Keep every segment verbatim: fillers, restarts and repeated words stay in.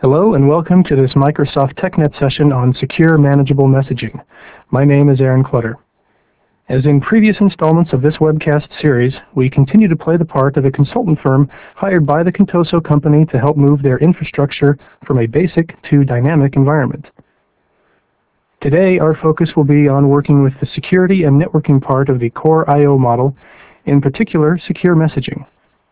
Hello and welcome to this Microsoft TechNet session on Secure Manageable Messaging. My name is Aaron Clutter. As in previous installments of this webcast series, we continue to play the part of a consultant firm hired by the Contoso company to help move their infrastructure from a basic to dynamic environment. Today, our focus will be on working with the security and networking part of the Core I O model, in particular, secure messaging.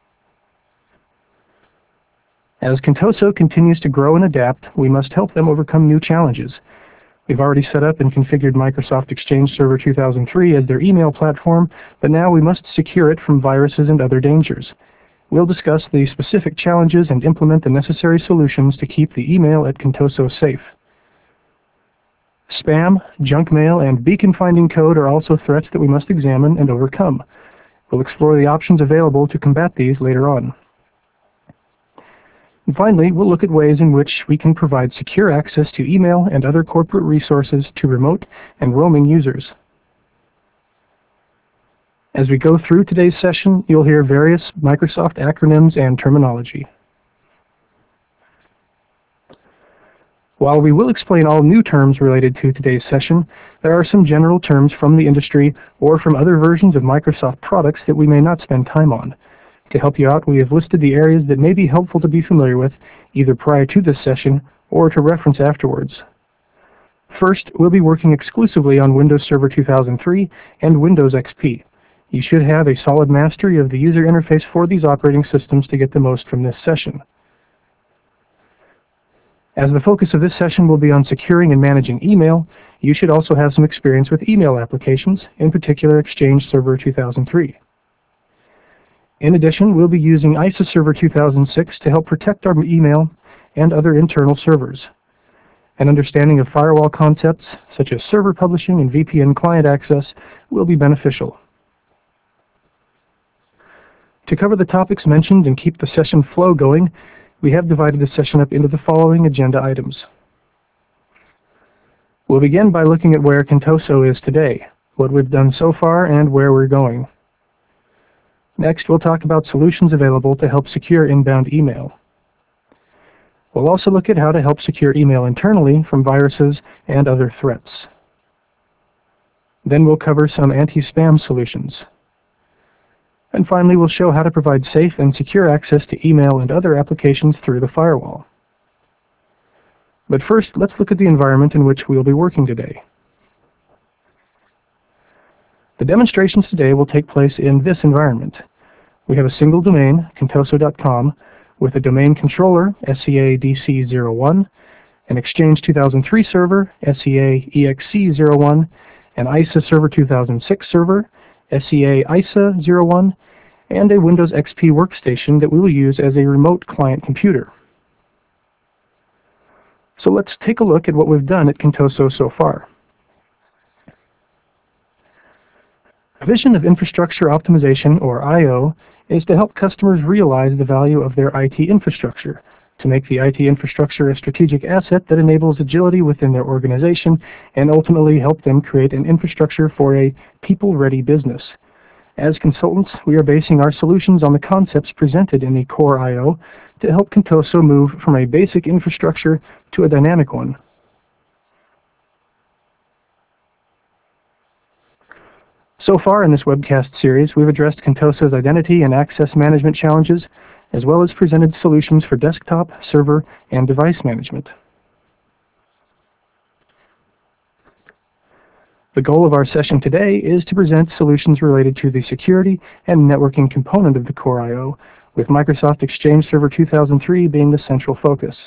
As Contoso continues to grow and adapt, we must help them overcome new challenges. We've already set up and configured Microsoft Exchange Server two thousand three as their email platform, but now we must secure it from viruses and other dangers. We'll discuss the specific challenges and implement the necessary solutions to keep the email at Contoso safe. Spam, junk mail, and beacon finding code are also threats that we must examine and overcome. We'll explore the options available to combat these later on. And finally, we'll look at ways in which we can provide secure access to email and other corporate resources to remote and roaming users. As we go through today's session, you'll hear various Microsoft acronyms and terminology. While we will explain all new terms related to today's session, there are some general terms from the industry or from other versions of Microsoft products that we may not spend time on. To help you out, we have listed the areas that may be helpful to be familiar with, either prior to this session or to reference afterwards. First, we'll be working exclusively on Windows Server two thousand three and Windows X P. You should have a solid mastery of the user interface for these operating systems to get the most from this session. As the focus of this session will be on securing and managing email, you should also have some experience with email applications, in particular Exchange Server two thousand three. In addition, we'll be using I S A Server two thousand six to help protect our email and other internal servers. An understanding of firewall concepts, such as server publishing and V P N client access, will be beneficial. To cover the topics mentioned and keep the session flow going, we have divided the session up into the following agenda items. We'll begin by looking at where Contoso is today, what we've done so far, and where we're going. Next, we'll talk about solutions available to help secure inbound email. We'll also look at how to help secure email internally from viruses and other threats. Then we'll cover some anti-spam solutions. And finally, we'll show how to provide safe and secure access to email and other applications through the firewall. But first, let's look at the environment in which we'll be working today. The demonstrations today will take place in this environment. We have a single domain, contoso dot com, with a domain controller, S C A D C zero one, an Exchange two thousand three server, S C A E X C zero one, an I S A Server two thousand six server, S C A I S A zero one, and a Windows X P workstation that we will use as a remote client computer. So let's take a look at what we've done at Contoso so far. A vision of infrastructure optimization, or I O, is to help customers realize the value of their I T infrastructure, to make the I T infrastructure a strategic asset that enables agility within their organization, and ultimately help them create an infrastructure for a people-ready business. As consultants, we are basing our solutions on the concepts presented in the Core I O to help Contoso move from a basic infrastructure to a dynamic one. So far in this webcast series, we've addressed Contoso's identity and access management challenges, as well as presented solutions for desktop, server, and device management. The goal of our session today is to present solutions related to the security and networking component of the Core I O, with Microsoft Exchange Server two thousand three being the central focus.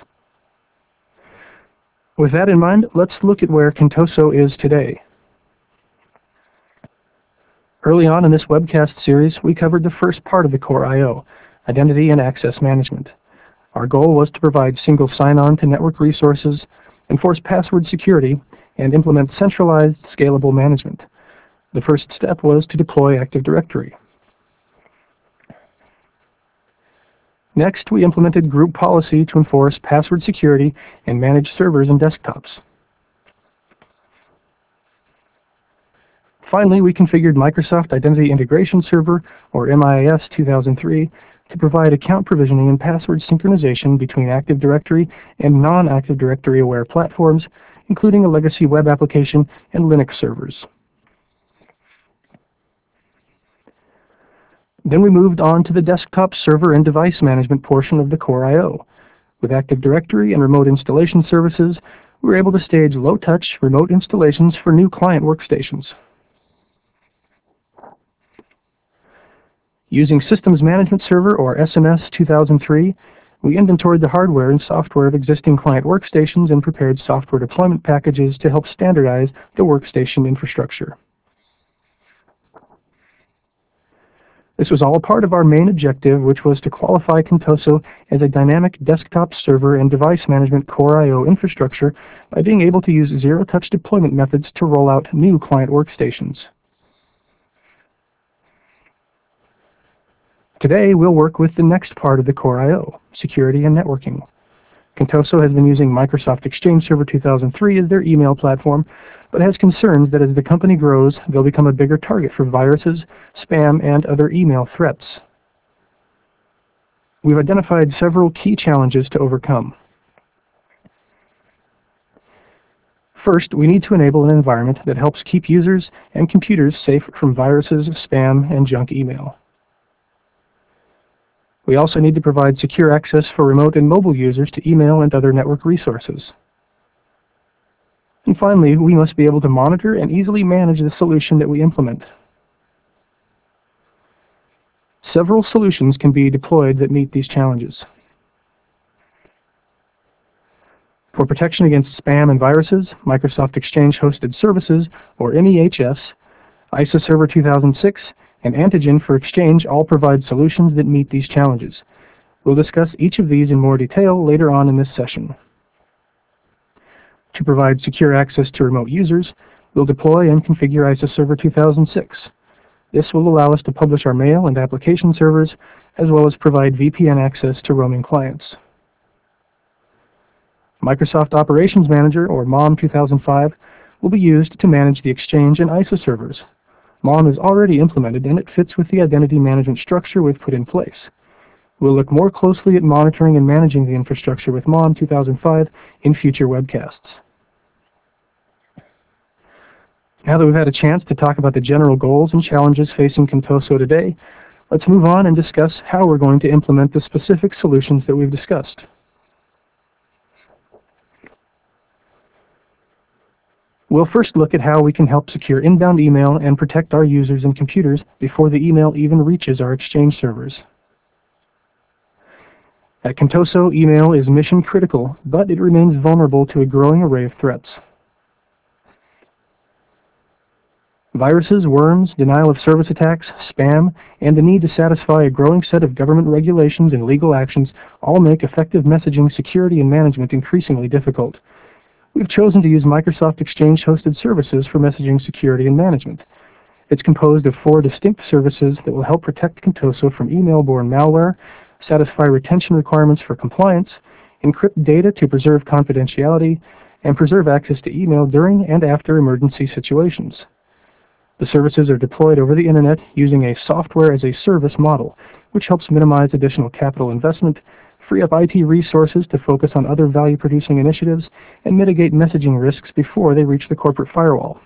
With that in mind, let's look at where Contoso is today. Early on in this webcast series, we covered the first part of the Core I O, identity and access management. Our goal was to provide single sign-on to network resources, enforce password security, and implement centralized, scalable management. The first step was to deploy Active Directory. Next, we implemented group policy to enforce password security and manage servers and desktops. Finally, we configured Microsoft Identity Integration Server, or M I I S two thousand three, to provide account provisioning and password synchronization between Active Directory and non-Active Directory aware platforms, including a legacy web application and Linux servers. Then we moved on to the desktop server and device management portion of the Core I O. With Active Directory and remote installation services, we were able to stage low-touch remote installations for new client workstations. Using Systems Management Server, or S M S two thousand three, we inventoried the hardware and software of existing client workstations and prepared software deployment packages to help standardize the workstation infrastructure. This was all part of our main objective, which was to qualify Contoso as a dynamic desktop server and device management Core I O infrastructure by being able to use zero-touch deployment methods to roll out new client workstations. Today, we'll work with the next part of the Core I O, security and networking. Contoso has been using Microsoft Exchange Server two thousand three as their email platform, but has concerns that as the company grows, they'll become a bigger target for viruses, spam, and other email threats. We've identified several key challenges to overcome. First, we need to enable an environment that helps keep users and computers safe from viruses, spam, and junk email. We also need to provide secure access for remote and mobile users to email and other network resources. And finally, we must be able to monitor and easily manage the solution that we implement. Several solutions can be deployed that meet these challenges. For protection against spam and viruses, Microsoft Exchange Hosted Services, or M E H S, I S O Server two thousand six, and Antigen for Exchange all provide solutions that meet these challenges. We'll discuss each of these in more detail later on in this session. To provide secure access to remote users, we'll deploy and configure I S O Server two thousand six. This will allow us to publish our mail and application servers, as well as provide V P N access to roaming clients. Microsoft Operations Manager, or M O M two thousand five, will be used to manage the Exchange and I S O servers. M O M is already implemented, and it fits with the identity management structure we've put in place. We'll look more closely at monitoring and managing the infrastructure with M O M two thousand five in future webcasts. Now that we've had a chance to talk about the general goals and challenges facing Contoso today, let's move on and discuss how we're going to implement the specific solutions that we've discussed. We'll first look at how we can help secure inbound email and protect our users and computers before the email even reaches our Exchange servers. At Contoso, email is mission critical, but it remains vulnerable to a growing array of threats. Viruses, worms, denial of service attacks, spam, and the need to satisfy a growing set of government regulations and legal actions all make effective messaging security and management increasingly difficult. We've chosen to use Microsoft Exchange Hosted Services for messaging security and management. It's composed of four distinct services that will help protect Contoso from email-borne malware, satisfy retention requirements for compliance, encrypt data to preserve confidentiality, and preserve access to email during and after emergency situations. The services are deployed over the Internet using a software-as-a-service model, which helps minimize additional capital investment, free up I T resources to focus on other value-producing initiatives, and mitigate messaging risks before they reach the corporate firewall.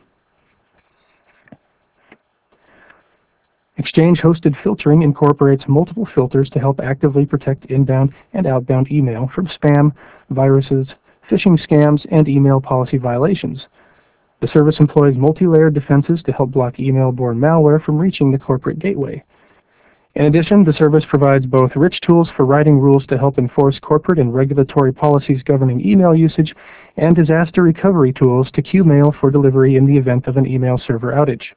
Exchange-hosted filtering incorporates multiple filters to help actively protect inbound and outbound email from spam, viruses, phishing scams, and email policy violations. The service employs multi-layered defenses to help block email-borne malware from reaching the corporate gateway. In addition, the service provides both rich tools for writing rules to help enforce corporate and regulatory policies governing email usage, and disaster recovery tools to queue mail for delivery in the event of an email server outage.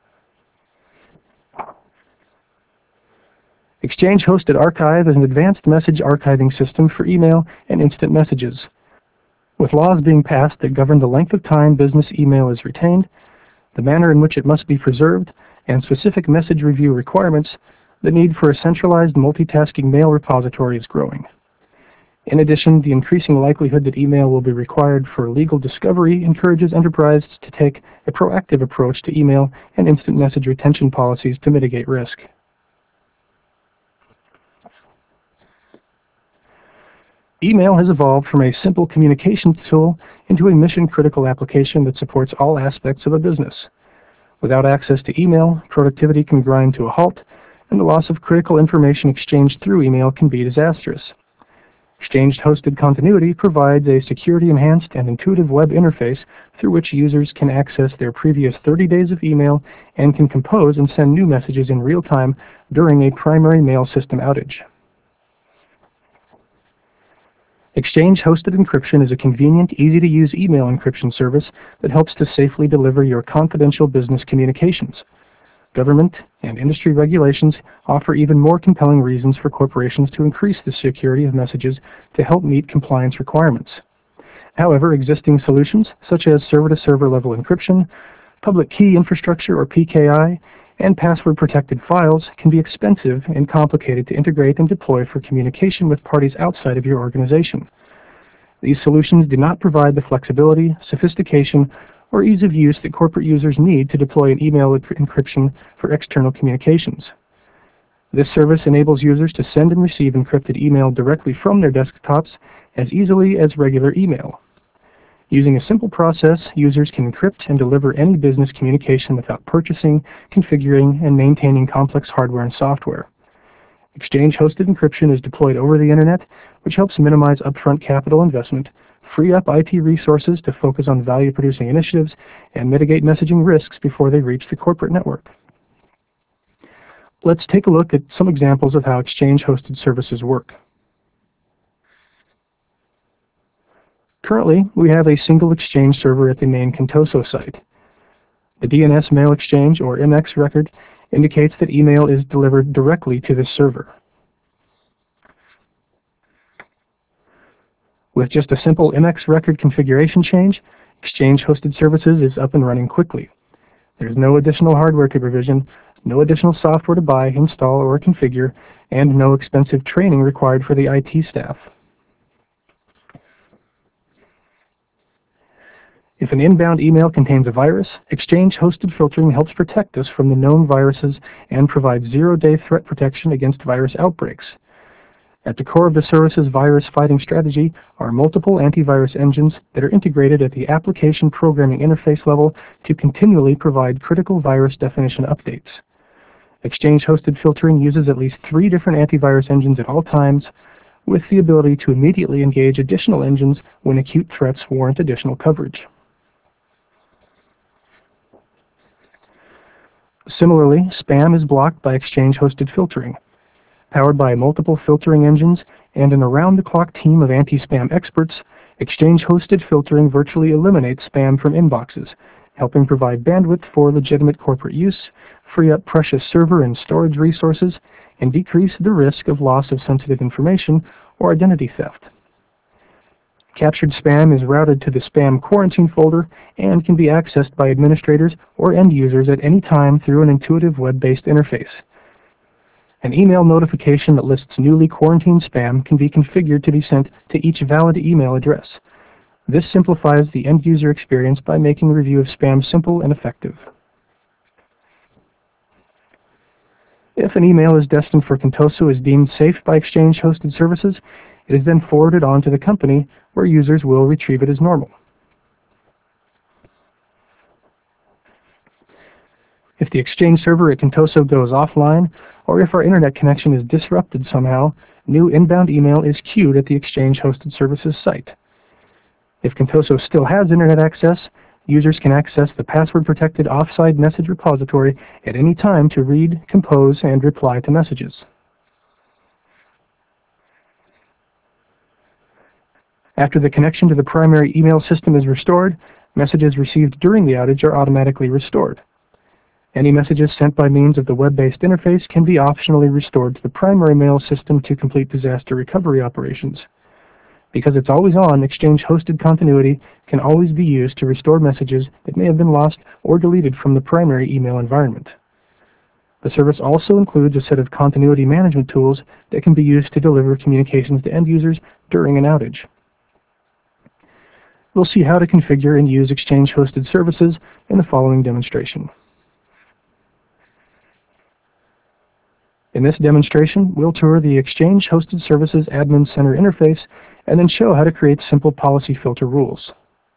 Exchange Hosted Archive is an advanced message archiving system for email and instant messages. With laws being passed that govern the length of time business email is retained, the manner in which it must be preserved, and specific message review requirements, the need for a centralized multitasking mail repository is growing. In addition, the increasing likelihood that email will be required for legal discovery encourages enterprises to take a proactive approach to email and instant message retention policies to mitigate risk. Email has evolved from a simple communications tool into a mission-critical application that supports all aspects of a business. Without access to email, productivity can grind to a halt, and the loss of critical information exchanged through email can be disastrous. Exchange-hosted continuity provides a security-enhanced and intuitive web interface through which users can access their previous thirty days of email and can compose and send new messages in real time during a primary mail system outage. Exchange-hosted encryption is a convenient, easy-to-use email encryption service that helps to safely deliver your confidential business communications. Government and industry regulations offer even more compelling reasons for corporations to increase the security of messages to help meet compliance requirements. However, existing solutions, such as server-to-server level encryption, public key infrastructure or P K I, and password-protected files can be expensive and complicated to integrate and deploy for communication with parties outside of your organization. These solutions do not provide the flexibility, sophistication, or ease of use that corporate users need to deploy an email encryption for external communications. This service enables users to send and receive encrypted email directly from their desktops as easily as regular email. Using a simple process, users can encrypt and deliver any business communication without purchasing, configuring, and maintaining complex hardware and software. Exchange-hosted encryption is deployed over the Internet, which helps minimize upfront capital investment, free up I T resources to focus on value-producing initiatives, and mitigate messaging risks before they reach the corporate network. Let's take a look at some examples of how exchange-hosted services work. Currently, we have a single exchange server at the main Contoso site. The D N S Mail Exchange, or M X record, indicates that email is delivered directly to this server. With just a simple M X record configuration change, Exchange-hosted services is up and running quickly. There's no additional hardware to provision, no additional software to buy, install, or configure, and no expensive training required for the I T staff. If an inbound email contains a virus, Exchange-hosted filtering helps protect us from the known viruses and provides zero-day threat protection against virus outbreaks. At the core of the service's virus-fighting strategy are multiple antivirus engines that are integrated at the application programming interface level to continually provide critical virus definition updates. Exchange-hosted filtering uses at least three different antivirus engines at all times, with the ability to immediately engage additional engines when acute threats warrant additional coverage. Similarly, spam is blocked by Exchange-hosted filtering. Powered by multiple filtering engines and an around-the-clock team of anti-spam experts, Exchange-hosted filtering virtually eliminates spam from inboxes, helping provide bandwidth for legitimate corporate use, free up precious server and storage resources, and decrease the risk of loss of sensitive information or identity theft. Captured spam is routed to the spam quarantine folder and can be accessed by administrators or end users at any time through an intuitive web-based interface. An email notification that lists newly quarantined spam can be configured to be sent to each valid email address. This simplifies the end-user experience by making review of spam simple and effective. If an email is destined for Contoso is deemed safe by Exchange-hosted services, it is then forwarded on to the company, where users will retrieve it as normal. If the Exchange server at Contoso goes offline, or if our internet connection is disrupted somehow, new inbound email is queued at the Exchange-hosted services site. If Contoso still has internet access, users can access the password-protected offsite message repository at any time to read, compose, and reply to messages. After the connection to the primary email system is restored, messages received during the outage are automatically restored. Any messages sent by means of the web-based interface can be optionally restored to the primary mail system to complete disaster recovery operations. Because it's always on, Exchange-hosted continuity can always be used to restore messages that may have been lost or deleted from the primary email environment. The service also includes a set of continuity management tools that can be used to deliver communications to end users during an outage. We'll see how to configure and use Exchange-hosted services in the following demonstration. In this demonstration, we'll tour the Exchange-hosted services Admin Center interface and then show how to create simple policy filter rules.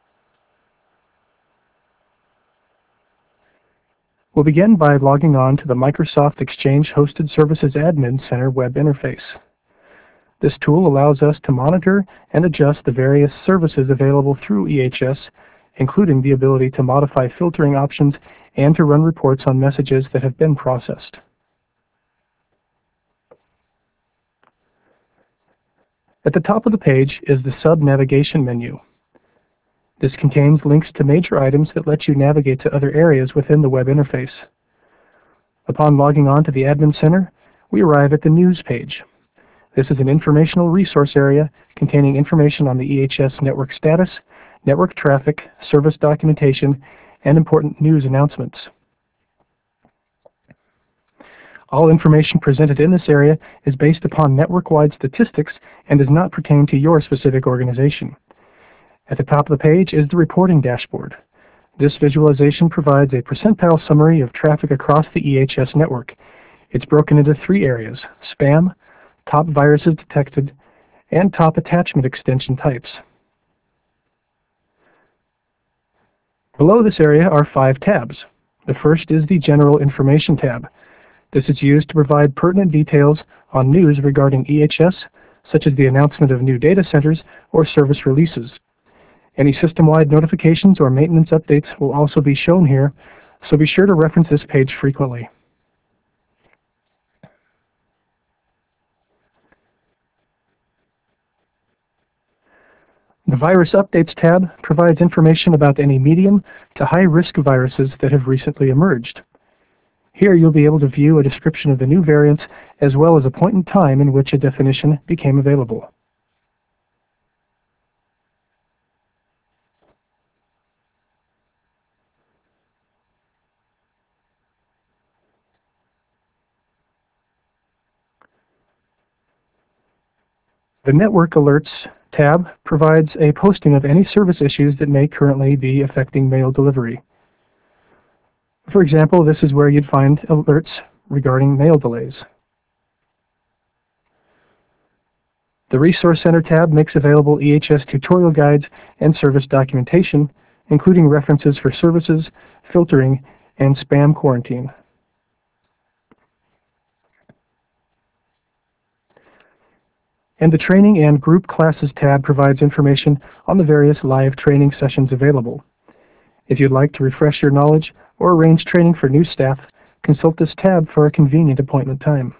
We'll begin by logging on to the Microsoft Exchange Hosted Services Admin Center web interface. This tool allows us to monitor and adjust the various services available through E H S, including the ability to modify filtering options and to run reports on messages that have been processed. At the top of the page is the sub-navigation menu. This contains links to major items that let you navigate to other areas within the web interface. Upon logging on to the Admin Center, we arrive at the News page. This is an informational resource area containing information on the E H S network status, network traffic, service documentation, and important news announcements. All information presented in this area is based upon network-wide statistics and does not pertain to your specific organization. At the top of the page is the reporting dashboard. This visualization provides a percentile summary of traffic across the E H S network. It's broken into three areas: spam, top viruses detected, and top attachment extension types. Below this area are five tabs. The first is the General Information tab. This is used to provide pertinent details on news regarding E H S, such as the announcement of new data centers or service releases. Any system-wide notifications or maintenance updates will also be shown here, so be sure to reference this page frequently. The Virus Updates tab provides information about any medium to high-risk viruses that have recently emerged. Here you'll be able to view a description of the new variants as well as a point in time in which a definition became available. The Network Alerts tab provides a posting of any service issues that may currently be affecting mail delivery. For example, this is where you'd find alerts regarding mail delays. The Resource Center tab makes available E H S tutorial guides and service documentation, including references for services, filtering, and spam quarantine. And the Training and Group Classes tab provides information on the various live training sessions available. If you'd like to refresh your knowledge or arrange training for new staff, consult this tab for a convenient appointment time.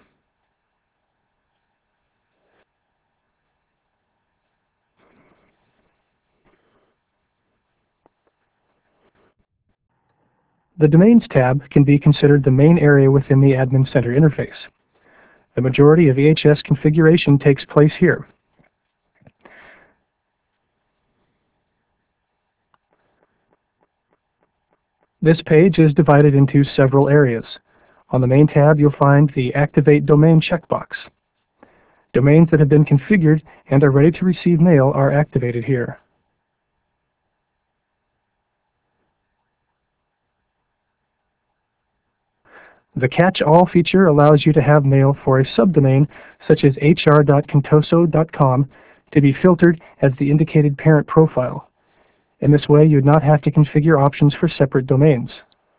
The Domains tab can be considered the main area within the Admin Center interface. The majority of E H S configuration takes place here. This page is divided into several areas. On the main tab, you'll find the Activate Domain checkbox. Domains that have been configured and are ready to receive mail are activated here. The Catch-All feature allows you to have mail for a subdomain, such as h r dot contoso dot com, to be filtered as the indicated parent profile. In this way, you would not have to configure options for separate domains.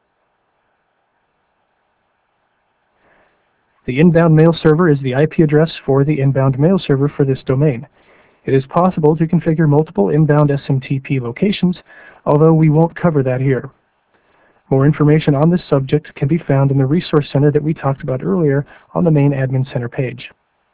The inbound mail server is the I P address for the inbound mail server for this domain. It is possible to configure multiple inbound S M T P locations, although we won't cover that here. More information on this subject can be found in the Resource Center that we talked about earlier on the main Admin Center page.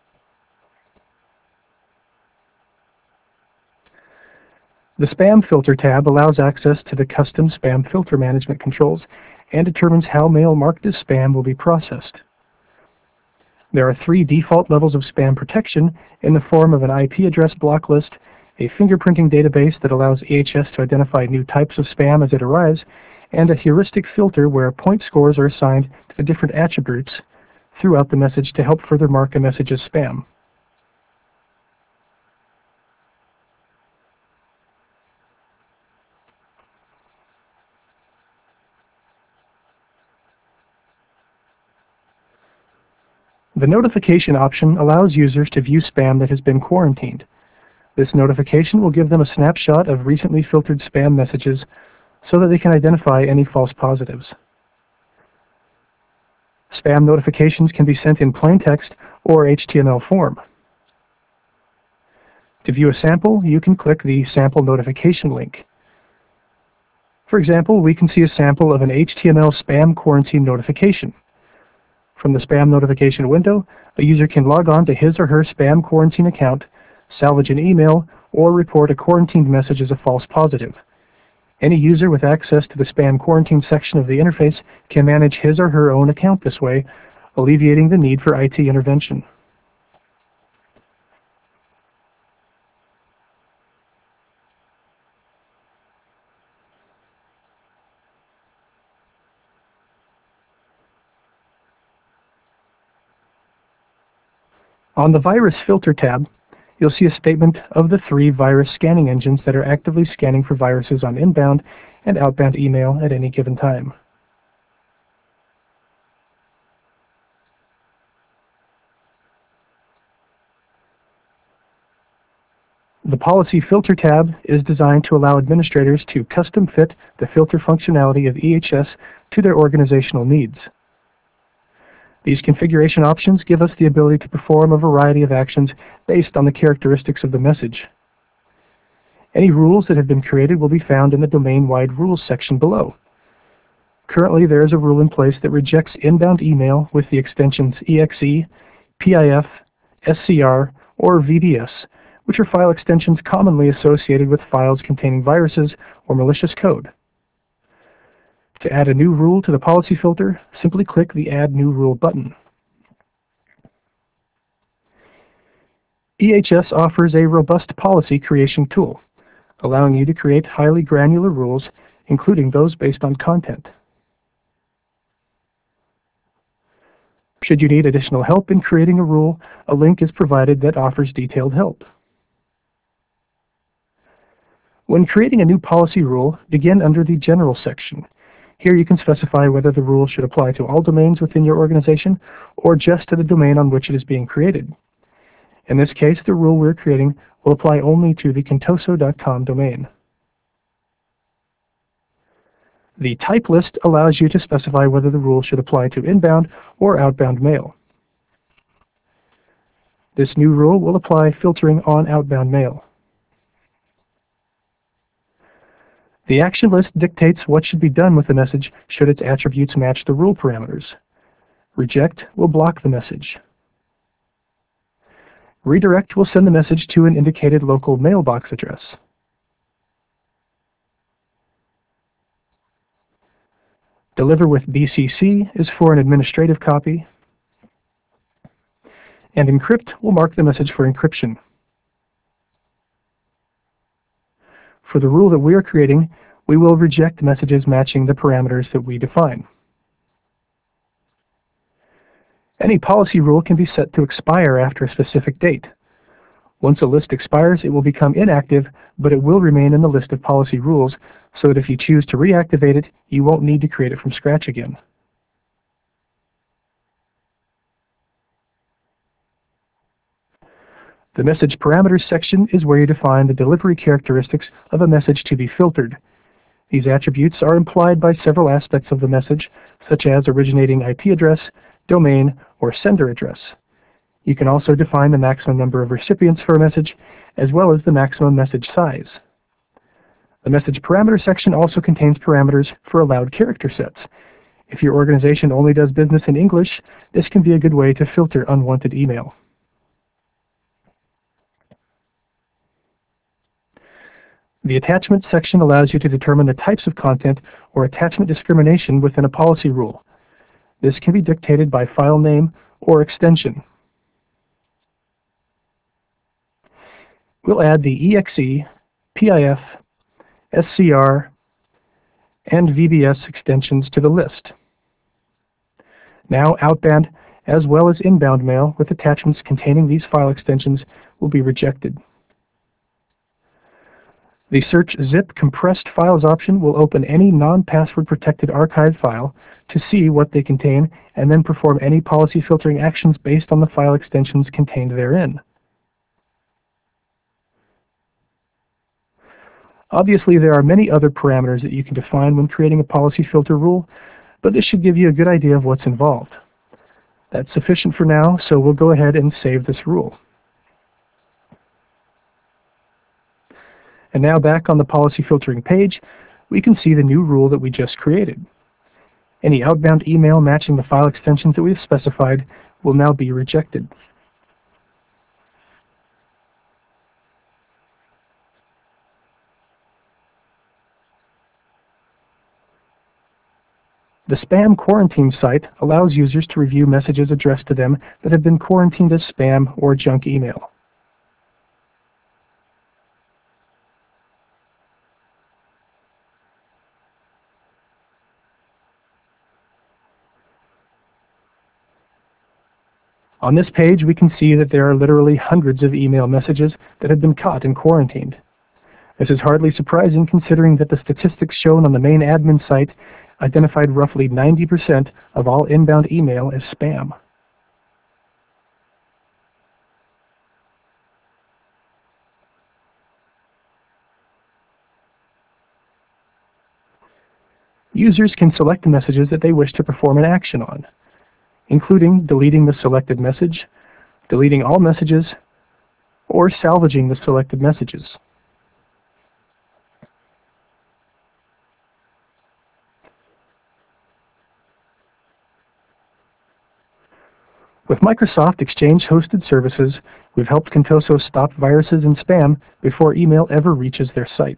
The Spam Filter tab allows access to the custom spam filter management controls and determines how mail marked as spam will be processed. There are three default levels of spam protection in the form of an I P address block list, a fingerprinting database that allows E H S to identify new types of spam as it arrives, and a heuristic filter where point scores are assigned to the different attributes throughout the message to help further mark a message as spam. The notification option allows users to view spam that has been quarantined. This notification will give them a snapshot of recently filtered spam messages so that they can identify any false positives. Spam notifications can be sent in plain text or H T M L form. To view a sample, you can click the Sample Notification link. For example, we can see a sample of an H T M L spam quarantine notification. From the spam notification window, a user can log on to his or her spam quarantine account, salvage an email, or report a quarantined message as a false positive. Any user with access to the spam quarantine section of the interface can manage his or her own account this way, alleviating the need for I T intervention. On the Virus Filter tab, you'll see a statement of the three virus scanning engines that are actively scanning for viruses on inbound and outbound email at any given time. The Policy Filter tab is designed to allow administrators to custom fit the filter functionality of E H S to their organizational needs. These configuration options give us the ability to perform a variety of actions based on the characteristics of the message. Any rules that have been created will be found in the domain-wide rules section below. Currently, there is a rule in place that rejects inbound email with the extensions E X E, P I F, S C R, or V B S, which are file extensions commonly associated with files containing viruses or malicious code. To add a new rule to the policy filter, simply click the Add New Rule button. E H S offers a robust policy creation tool, allowing you to create highly granular rules, including those based on content. Should you need additional help in creating a rule, a link is provided that offers detailed help. When creating a new policy rule, begin under the General section. Here you can specify whether the rule should apply to all domains within your organization or just to the domain on which it is being created. In this case, the rule we're creating will apply only to the contoso dot com domain. The Type list allows you to specify whether the rule should apply to inbound or outbound mail. This new rule will apply filtering on outbound mail. The action list dictates what should be done with the message should its attributes match the rule parameters. Reject will block the message. Redirect will send the message to an indicated local mailbox address. Deliver with B C C is for an administrative copy. And encrypt will mark the message for encryption. For the rule that we are creating, we will reject messages matching the parameters that we define. Any policy rule can be set to expire after a specific date. Once a list expires, it will become inactive, but it will remain in the list of policy rules, so that if you choose to reactivate it, you won't need to create it from scratch again. The Message Parameters section is where you define the delivery characteristics of a message to be filtered. These attributes are implied by several aspects of the message, such as originating I P address, domain, or sender address. You can also define the maximum number of recipients for a message, as well as the maximum message size. The Message Parameters section also contains parameters for allowed character sets. If your organization only does business in English, this can be a good way to filter unwanted email. The Attachment section allows you to determine the types of content or attachment discrimination within a policy rule. This can be dictated by file name or extension. We'll add the E X E, P I F, S C R, and V B S extensions to the list. Now, outbound as well as inbound mail with attachments containing these file extensions will be rejected. The Search Zip Compressed Files option will open any non-password protected archive file to see what they contain and then perform any policy filtering actions based on the file extensions contained therein. Obviously, there are many other parameters that you can define when creating a policy filter rule, but this should give you a good idea of what's involved. That's sufficient for now, so we'll go ahead and save this rule. And now back on the policy filtering page, we can see the new rule that we just created. Any outbound email matching the file extensions that we've specified will now be rejected. The spam quarantine site allows users to review messages addressed to them that have been quarantined as spam or junk email. On this page, we can see that there are literally hundreds of email messages that have been caught and quarantined. This is hardly surprising considering that the statistics shown on the main admin site identified roughly ninety percent of all inbound email as spam. Users can select the messages that they wish to perform an action on, including deleting the selected message, deleting all messages, or salvaging the selected messages. With Microsoft Exchange hosted services, we've helped Contoso stop viruses and spam before email ever reaches their site.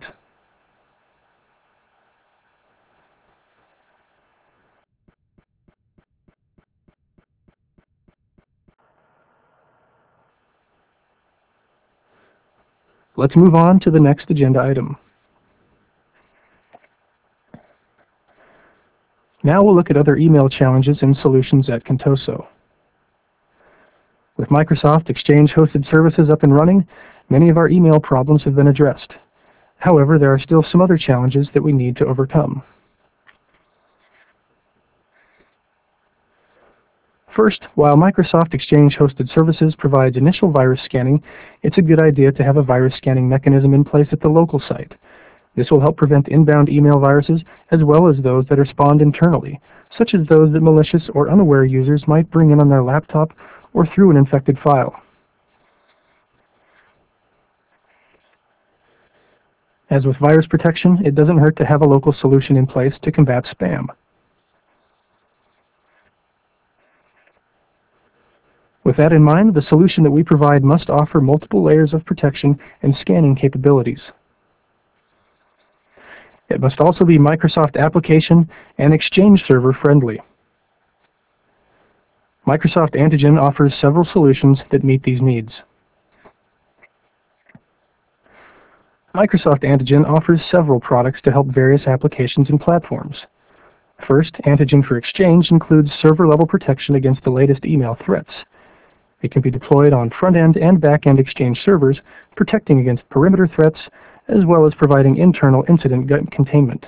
Let's move on to the next agenda item. Now we'll look at other email challenges and solutions at Contoso. With Microsoft Exchange hosted services up and running, many of our email problems have been addressed. However, there are still some other challenges that we need to overcome. First, while Microsoft Exchange hosted services provides initial virus scanning, it's a good idea to have a virus scanning mechanism in place at the local site. This will help prevent inbound email viruses as well as those that are spawned internally, such as those that malicious or unaware users might bring in on their laptop or through an infected file. As with virus protection, it doesn't hurt to have a local solution in place to combat spam. With that in mind, the solution that we provide must offer multiple layers of protection and scanning capabilities. It must also be Microsoft application and Exchange server friendly. Microsoft Antigen offers several solutions that meet these needs. Microsoft Antigen offers several products to help various applications and platforms. First, Antigen for Exchange includes server-level protection against the latest email threats. It can be deployed on front-end and back-end Exchange servers, protecting against perimeter threats, as well as providing internal incident containment.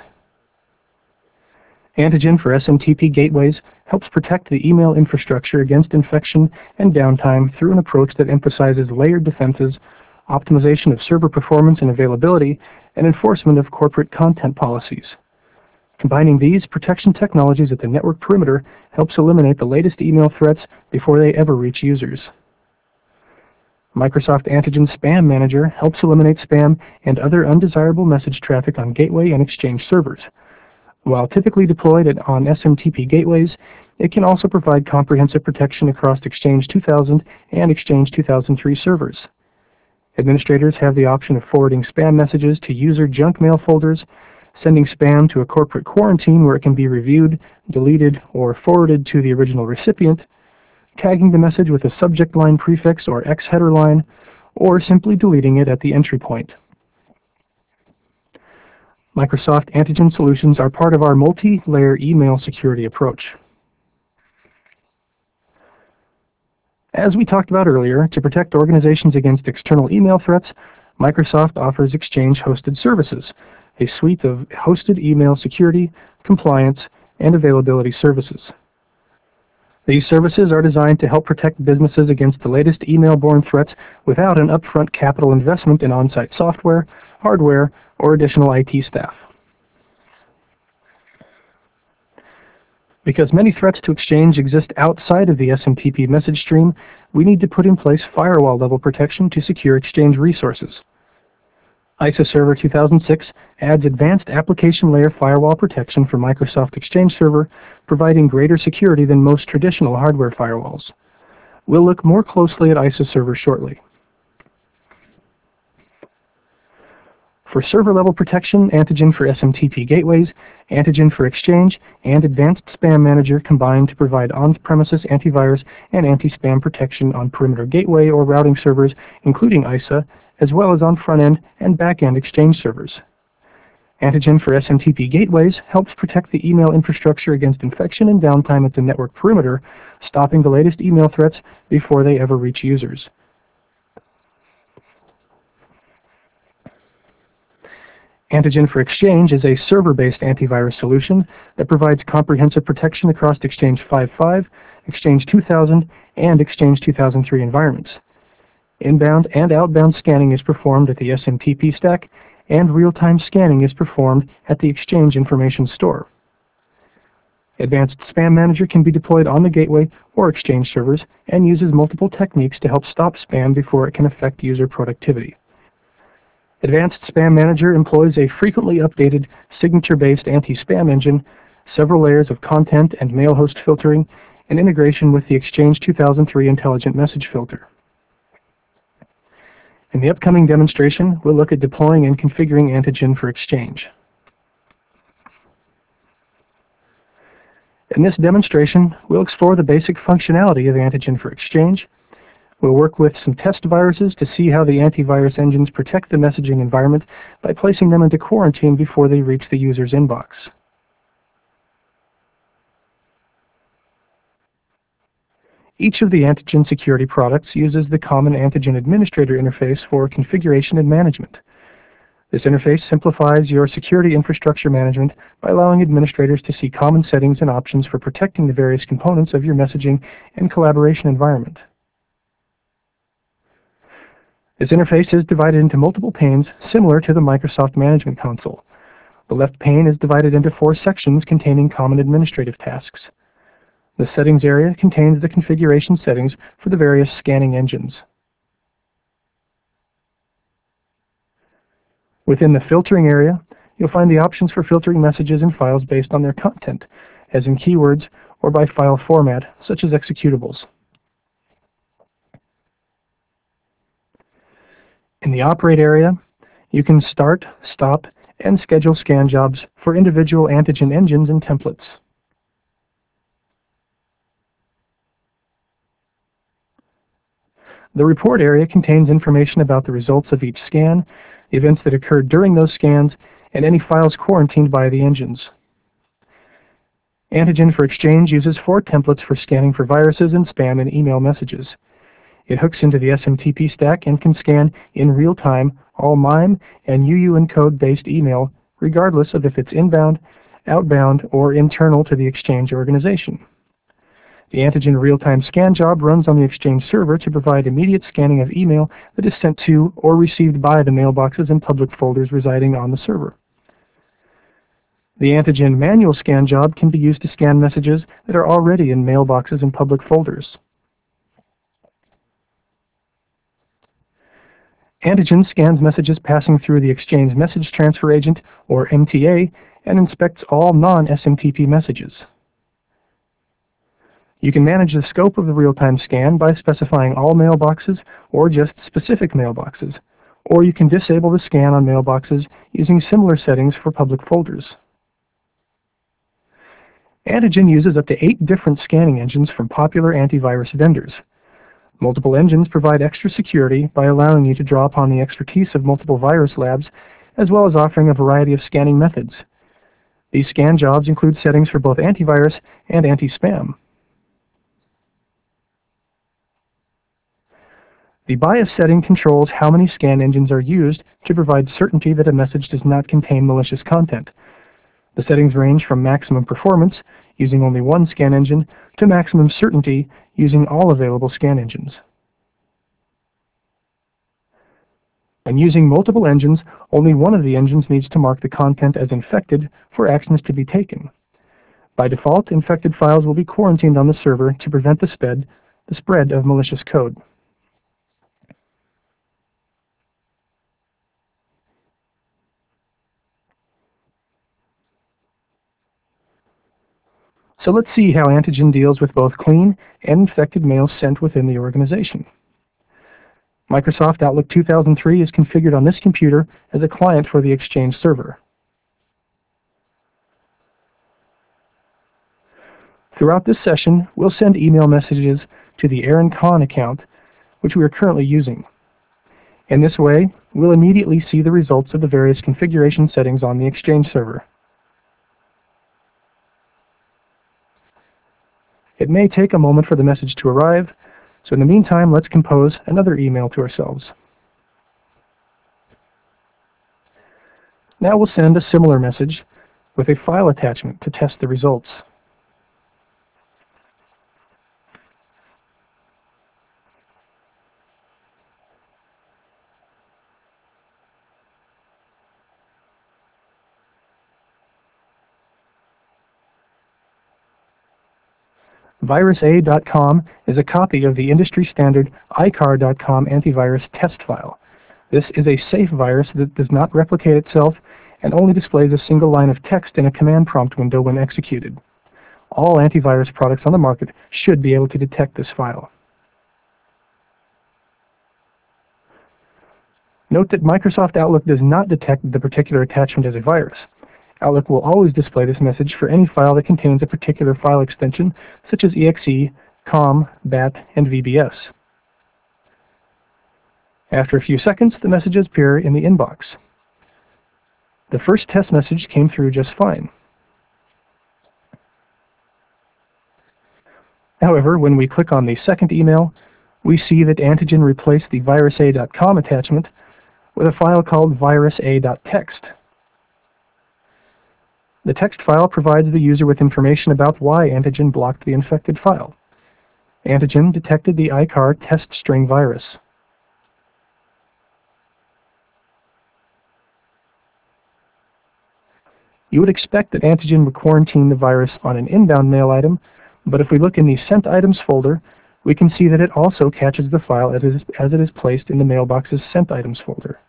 Antigen for S M T P gateways helps protect the email infrastructure against infection and downtime through an approach that emphasizes layered defenses, optimization of server performance and availability, and enforcement of corporate content policies. Combining these protection technologies at the network perimeter helps eliminate the latest email threats before they ever reach users. Microsoft Antigen Spam Manager helps eliminate spam and other undesirable message traffic on Gateway and Exchange servers. While typically deployed on S M T P gateways, it can also provide comprehensive protection across Exchange two thousand and Exchange two thousand three servers. Administrators have the option of forwarding spam messages to user junk mail folders, sending spam to a corporate quarantine where it can be reviewed, deleted, or forwarded to the original recipient, tagging the message with a subject line prefix or X header line, or simply deleting it at the entry point. Microsoft Antigen solutions are part of our multi-layer email security approach. As we talked about earlier, to protect organizations against external email threats, Microsoft offers Exchange hosted services, a suite of hosted email security, compliance, and availability services. These services are designed to help protect businesses against the latest email-borne threats without an upfront capital investment in on-site software hardware, or additional I T staff. Because many threats to Exchange exist outside of the S M T P message stream, we need to put in place firewall-level protection to secure Exchange resources. I S O Server two thousand six adds advanced application layer firewall protection for Microsoft Exchange Server, providing greater security than most traditional hardware firewalls. We'll look more closely at I S O Server shortly. For server-level protection, Antigen for S M T P gateways, Antigen for Exchange, and Advanced Spam Manager combine to provide on-premises antivirus and anti-spam protection on perimeter gateway or routing servers, including I S A, as well as on front-end and back-end Exchange servers. Antigen for S M T P gateways helps protect the email infrastructure against infection and downtime at the network perimeter, stopping the latest email threats before they ever reach users. Antigen for Exchange is a server-based antivirus solution that provides comprehensive protection across Exchange five point five, Exchange two thousand, and Exchange two thousand three environments. Inbound and outbound scanning is performed at the S M T P stack, and real-time scanning is performed at the Exchange Information Store. Advanced Spam Manager can be deployed on the gateway or Exchange servers and uses multiple techniques to help stop spam before it can affect user productivity. Advanced Spam Manager employs a frequently updated signature-based anti-spam engine, several layers of content and mail host filtering, and integration with the Exchange two thousand three Intelligent Message Filter. In the upcoming demonstration, we'll look at deploying and configuring Antigen for Exchange. In this demonstration, we'll explore the basic functionality of Antigen for Exchange. We'll work with some test viruses to see how the antivirus engines protect the messaging environment by placing them into quarantine before they reach the user's inbox. Each of the Antigen security products uses the common Antigen Administrator interface for configuration and management. This interface simplifies your security infrastructure management by allowing administrators to see common settings and options for protecting the various components of your messaging and collaboration environment. This interface is divided into multiple panes similar to the Microsoft Management Console. The left pane is divided into four sections containing common administrative tasks. The settings area contains the configuration settings for the various scanning engines. Within the filtering area, you'll find the options for filtering messages and files based on their content, as in keywords or by file format, such as executables. In the Operate area, you can start, stop, and schedule scan jobs for individual Antigen engines and templates. The Report area contains information about the results of each scan, the events that occurred during those scans, and any files quarantined by the engines. Antigen for Exchange uses four templates for scanning for viruses and spam and email messages. It hooks into the S M T P stack and can scan in real time all MIME and U U encode-based email, regardless of if it's inbound, outbound, or internal to the Exchange organization. The Antigen real-time scan job runs on the Exchange server to provide immediate scanning of email that is sent to or received by the mailboxes and public folders residing on the server. The Antigen manual scan job can be used to scan messages that are already in mailboxes and public folders. Antigen scans messages passing through the Exchange Message Transfer Agent, or M T A, and inspects all non-S M T P messages. You can manage the scope of the real-time scan by specifying all mailboxes or just specific mailboxes, or you can disable the scan on mailboxes using similar settings for public folders. Antigen uses up to eight different scanning engines from popular antivirus vendors. Multiple engines provide extra security by allowing you to draw upon the expertise of multiple virus labs, as well as offering a variety of scanning methods. These scan jobs include settings for both antivirus and anti-spam. The bias setting controls how many scan engines are used to provide certainty that a message does not contain malicious content. The settings range from maximum performance, using only one scan engine, to maximum certainty, using all available scan engines. When using multiple engines, only one of the engines needs to mark the content as infected for actions to be taken. By default, infected files will be quarantined on the server to prevent the spread, the spread of malicious code. So let's see how Antigen deals with both clean and infected mail sent within the organization. Microsoft Outlook two thousand three is configured on this computer as a client for the Exchange server. Throughout this session, we'll send email messages to the Aaron Kahn account, which we are currently using. In this way, we'll immediately see the results of the various configuration settings on the Exchange server. It may take a moment for the message to arrive, so in the meantime, let's compose another email to ourselves. Now we'll send a similar message with a file attachment to test the results. virus A dot com is a copy of the industry standard I C A R dot com antivirus test file. This is a safe virus that does not replicate itself and only displays a single line of text in a command prompt window when executed. All antivirus products on the market should be able to detect this file. Note that Microsoft Outlook does not detect the particular attachment as a virus. Outlook will always display this message for any file that contains a particular file extension, such as E X E, COM, B A T, and V B S. After a few seconds, the messages appear in the inbox. The first test message came through just fine. However, when we click on the second email, we see that Antigen replaced the virus A dot com attachment with a file called virus A dot text. The text file provides the user with information about why Antigen blocked the infected file. Antigen detected the I C A R test string virus. You would expect that Antigen would quarantine the virus on an inbound mail item, but if we look in the Sent Items folder, we can see that it also catches the file as it is, as it is placed in the mailbox's Sent Items folder.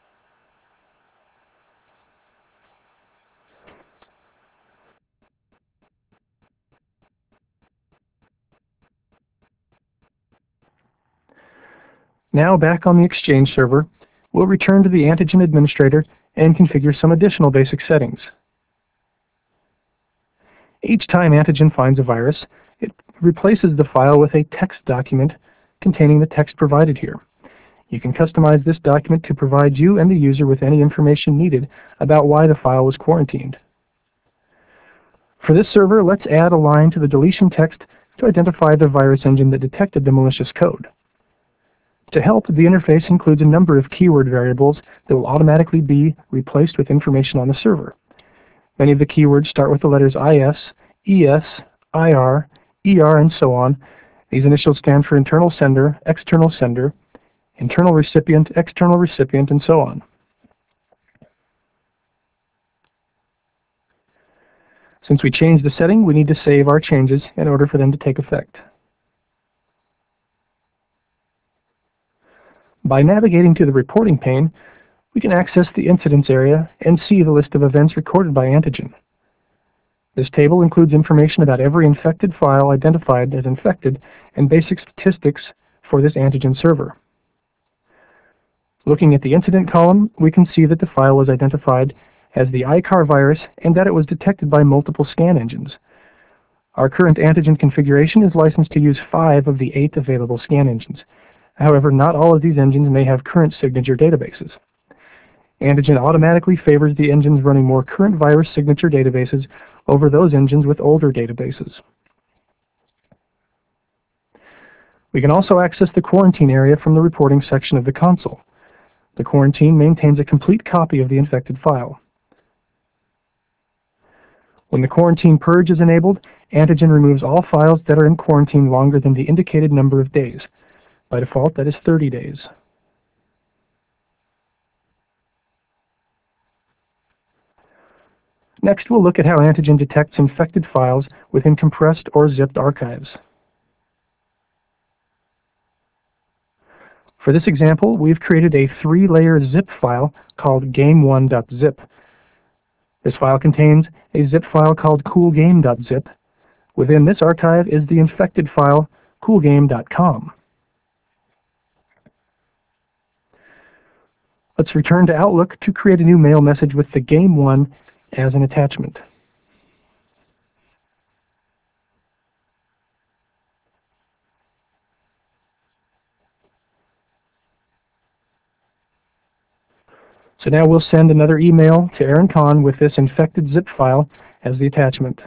Now back on the Exchange server, we'll return to the Antigen administrator and configure some additional basic settings. Each time Antigen finds a virus, it replaces the file with a text document containing the text provided here. You can customize this document to provide you and the user with any information needed about why the file was quarantined. For this server, let's add a line to the deletion text to identify the virus engine that detected the malicious code. To help, the interface includes a number of keyword variables that will automatically be replaced with information on the server. Many of the keywords start with the letters I S, E S, I R, E R, and so on. These initials stand for internal sender, external sender, internal recipient, external recipient, and so on. Since we changed the setting, we need to save our changes in order for them to take effect. By navigating to the reporting pane, we can access the incidents area and see the list of events recorded by Antigen. This table includes information about every infected file identified as infected and basic statistics for this Antigen server. Looking at the incident column, we can see that the file was identified as the I C A R virus and that it was detected by multiple scan engines. Our current Antigen configuration is licensed to use five of the eight available scan engines. However, not all of these engines may have current signature databases. Antigen automatically favors the engines running more current virus signature databases over those engines with older databases. We can also access the quarantine area from the reporting section of the console. The quarantine maintains a complete copy of the infected file. When the quarantine purge is enabled, Antigen removes all files that are in quarantine longer than the indicated number of days. By default, that is thirty days. Next, we'll look at how Antigen detects infected files within compressed or zipped archives. For this example, we've created a three-layer zip file called game one dot zip. This file contains a zip file called coolgame dot zip. Within this archive is the infected file coolgame dot com. Let's return to Outlook to create a new mail message with the game one as an attachment. So now we'll send another email to Aaron Kahn with this infected zip file as the attachment.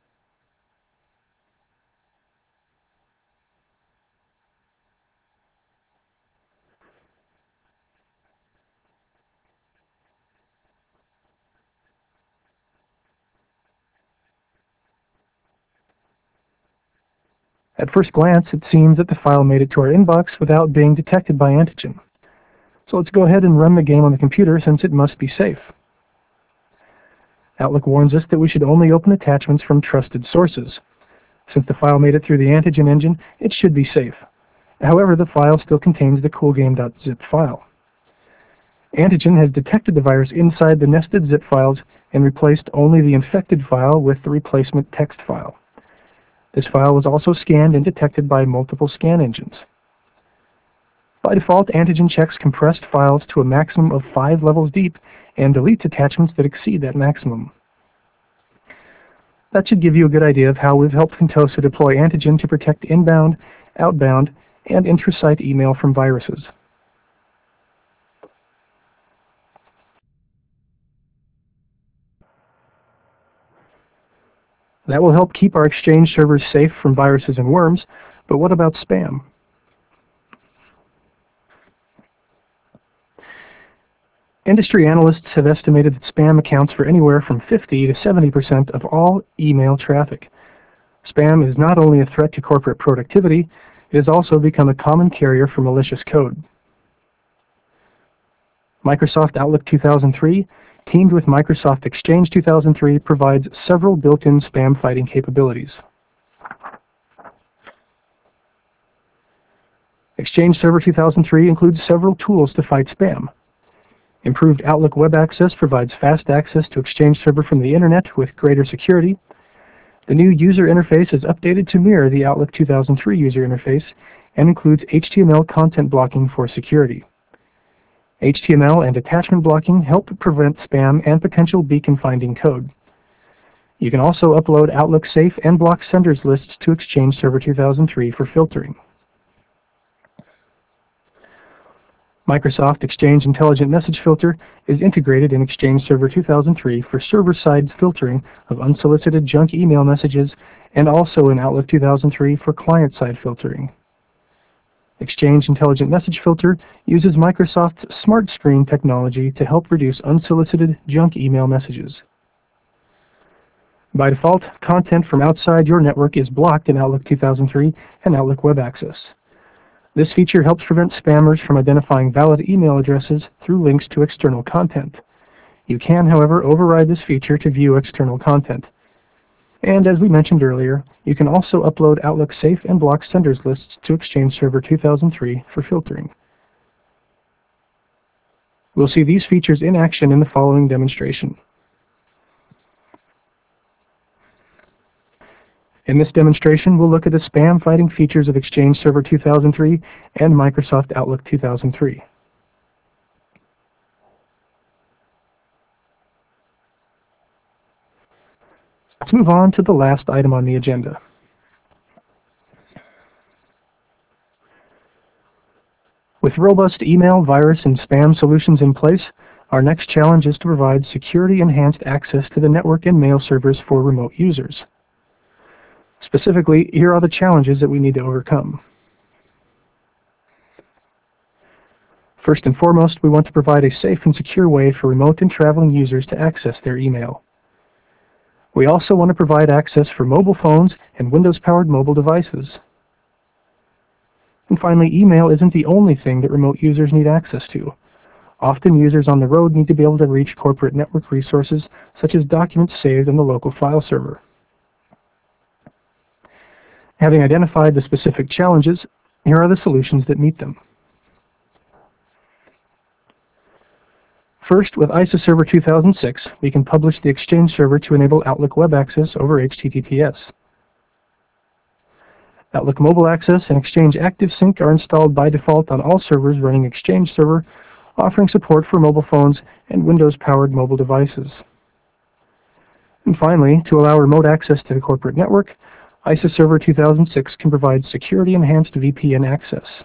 At first glance, it seems that the file made it to our inbox without being detected by Antigen. So let's go ahead and run the game on the computer since it must be safe. Outlook warns us that we should only open attachments from trusted sources. Since the file made it through the Antigen engine, it should be safe. However, the file still contains the coolgame dot zip file. Antigen has detected the virus inside the nested zip files and replaced only the infected file with the replacement text file. This file was also scanned and detected by multiple scan engines. By default, Antigen checks compressed files to a maximum of five levels deep and deletes attachments that exceed that maximum. That should give you a good idea of how we've helped Contoso deploy Antigen to protect inbound, outbound, and intrasite email from viruses. That will help keep our Exchange servers safe from viruses and worms, but what about spam? Industry analysts have estimated that spam accounts for anywhere from fifty to seventy percent of all email traffic. Spam is not only a threat to corporate productivity, it has also become a common carrier for malicious code. Microsoft Outlook two thousand three, teamed with Microsoft Exchange two thousand three, provides several built-in spam fighting capabilities. Exchange Server two thousand three includes several tools to fight spam. Improved Outlook Web Access provides fast access to Exchange Server from the Internet with greater security. The new user interface is updated to mirror the Outlook two thousand three user interface and includes H T M L content blocking for security. H T M L and attachment blocking help prevent spam and potential beacon-finding code. You can also upload Outlook Safe and block senders lists to Exchange Server two thousand three for filtering. Microsoft Exchange Intelligent Message Filter is integrated in Exchange Server two thousand three for server-side filtering of unsolicited junk email messages and also in Outlook two thousand three for client-side filtering. Exchange Intelligent Message Filter uses Microsoft's Smart Screen technology to help reduce unsolicited junk email messages. By default, content from outside your network is blocked in Outlook two thousand three and Outlook Web Access. This feature helps prevent spammers from identifying valid email addresses through links to external content. You can, however, override this feature to view external content. And as we mentioned earlier, you can also upload Outlook Safe and block senders lists to Exchange Server two thousand three for filtering. We'll see these features in action in the following demonstration. In this demonstration, we'll look at the spam fighting features of Exchange Server two thousand three and Microsoft Outlook two thousand three. Let's move on to the last item on the agenda. With robust email, virus, and spam solutions in place, our next challenge is to provide security-enhanced access to the network and mail servers for remote users. Specifically, here are the challenges that we need to overcome. First and foremost, we want to provide a safe and secure way for remote and traveling users to access their email. We also want to provide access for mobile phones and Windows-powered mobile devices. And finally, email isn't the only thing that remote users need access to. Often users on the road need to be able to reach corporate network resources, such as documents saved on the local file server. Having identified the specific challenges, here are the solutions that meet them. First, with I S O Server two thousand six, we can publish the Exchange server to enable Outlook Web Access over H T T P S. Outlook Mobile Access and Exchange ActiveSync are installed by default on all servers running Exchange Server, offering support for mobile phones and Windows-powered mobile devices. And finally, to allow remote access to the corporate network, I S O Server two thousand six can provide security-enhanced V P N access.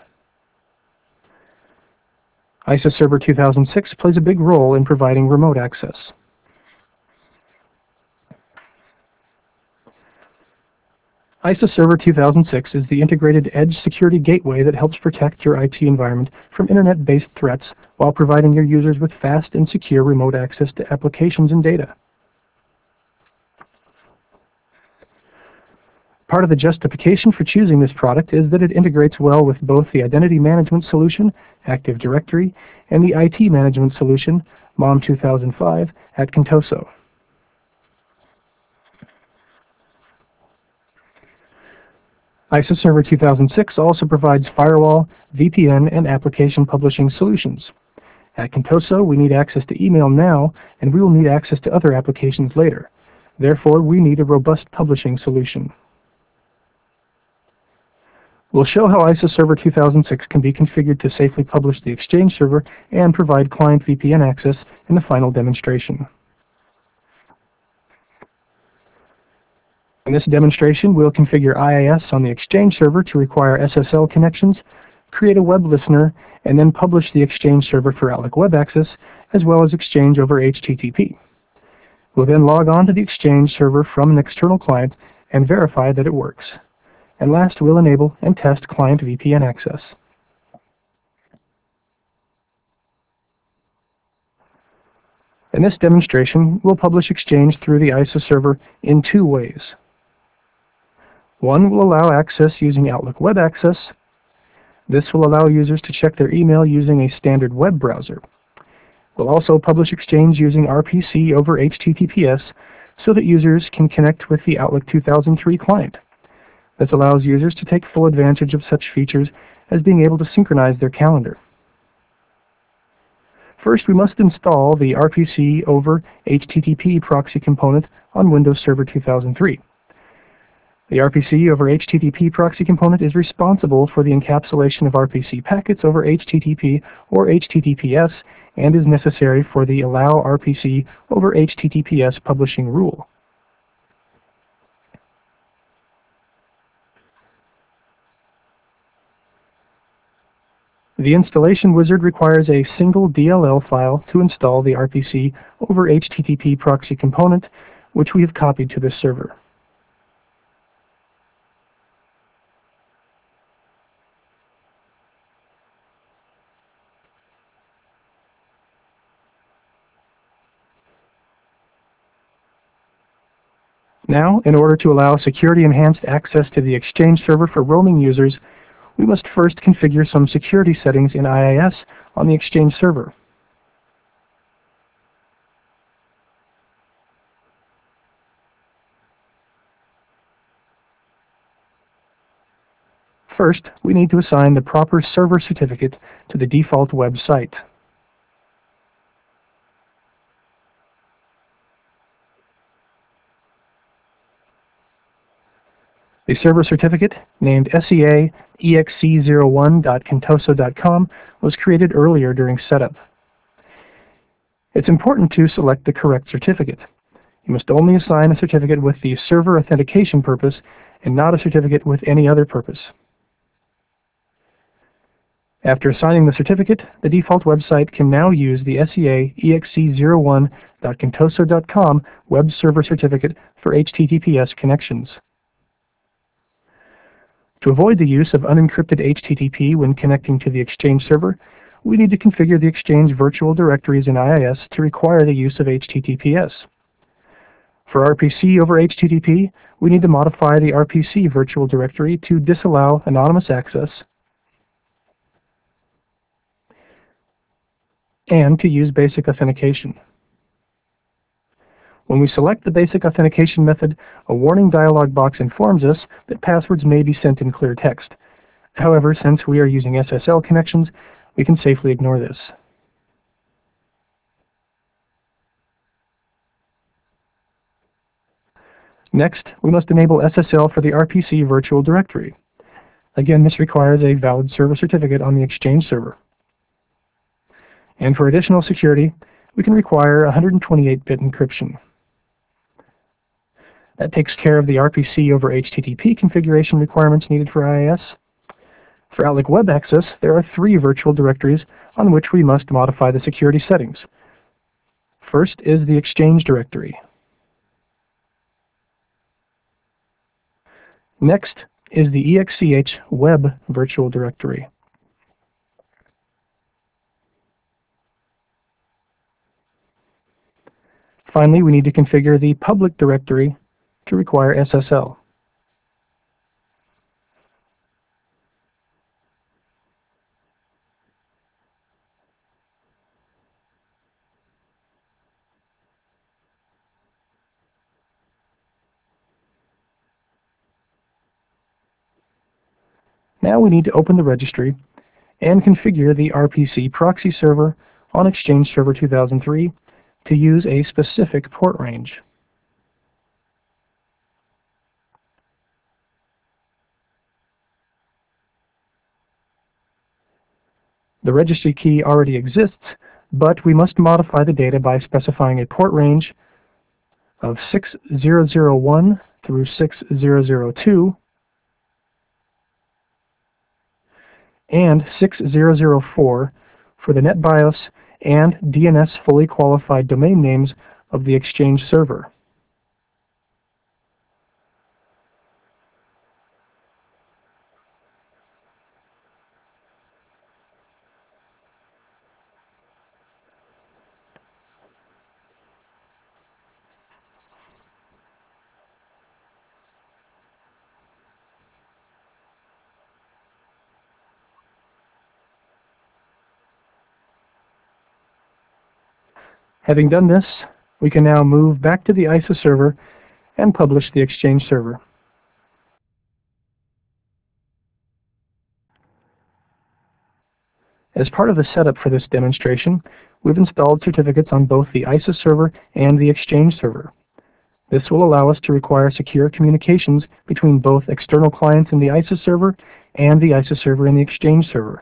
I S O Server two thousand six plays a big role in providing remote access. I S O Server two thousand six is the integrated edge security gateway that helps protect your I T environment from internet-based threats while providing your users with fast and secure remote access to applications and data. Part of the justification for choosing this product is that it integrates well with both the identity management solution, Active Directory, and the I T management solution, MOM two thousand five, at Contoso. I S O Server two thousand six also provides firewall, V P N, and application publishing solutions. At Contoso, we need access to email now, and we will need access to other applications later. Therefore, we need a robust publishing solution. We'll show how I S O Server two thousand six can be configured to safely publish the Exchange server and provide client V P N access in the final demonstration. In this demonstration, we'll configure I I S on the Exchange server to require S S L connections, create a web listener, and then publish the Exchange server for Outlook Web Access, as well as Exchange over H T T P. We'll then log on to the Exchange server from an external client and verify that it works. And last, we'll enable and test client V P N access. In this demonstration, we'll publish Exchange through the I S O server in two ways. One will allow access using Outlook Web Access. This will allow users to check their email using a standard web browser. We'll also publish Exchange using R P C over H T T P S so that users can connect with the Outlook two thousand three client. This allows users to take full advantage of such features as being able to synchronize their calendar. First, we must install the R P C over H T T P proxy component on Windows Server two thousand three. The R P C over H T T P proxy component is responsible for the encapsulation of R P C packets over H T T P or H T T P S and is necessary for the Allow R P C over H T T P S publishing rule. The installation wizard requires a single D L L file to install the R P C over H T T P proxy component, which we have copied to this server. Now, in order to allow security-enhanced access to the Exchange server for roaming users, we must first configure some security settings in I I S on the Exchange server. First, we need to assign the proper server certificate to the default website. The server certificate, named S E A E X E zero one dot contoso dot com, was created earlier during setup. It's important to select the correct certificate. You must only assign a certificate with the server authentication purpose and not a certificate with any other purpose. After assigning the certificate, the default website can now use the S E A E X E zero one dot contoso dot com web server certificate for H T T P S connections. To avoid the use of unencrypted H T T P when connecting to the Exchange server, we need to configure the Exchange virtual directories in I I S to require the use of H T T P S. For R P C over H T T P, we need to modify the R P C virtual directory to disallow anonymous access and to use basic authentication. When we select the basic authentication method, a warning dialog box informs us that passwords may be sent in clear text. However, since we are using S S L connections, we can safely ignore this. Next, we must enable S S L for the R P C virtual directory. Again, this requires a valid server certificate on the Exchange server. And for additional security, we can require one hundred twenty-eight bit encryption. That takes care of the R P C over H T T P configuration requirements needed for I I S. For Outlook Web Access, there are three virtual directories on which we must modify the security settings. First is the Exchange directory. Next is the E X C H Web virtual directory. Finally, we need to configure the public directory to require S S L. Now we need to open the registry and configure the R P C proxy server on Exchange Server two thousand three to use a specific port range. The registry key already exists, but we must modify the data by specifying a port range of six thousand one through six thousand two and six thousand four for the NetBIOS and D N S fully qualified domain names of the Exchange server. Having done this, we can now move back to the I S A server and publish the Exchange server. As part of the setup for this demonstration, we've installed certificates on both the I S A server and the Exchange server. This will allow us to require secure communications between both external clients in the I S A server and the I S A server in the Exchange server.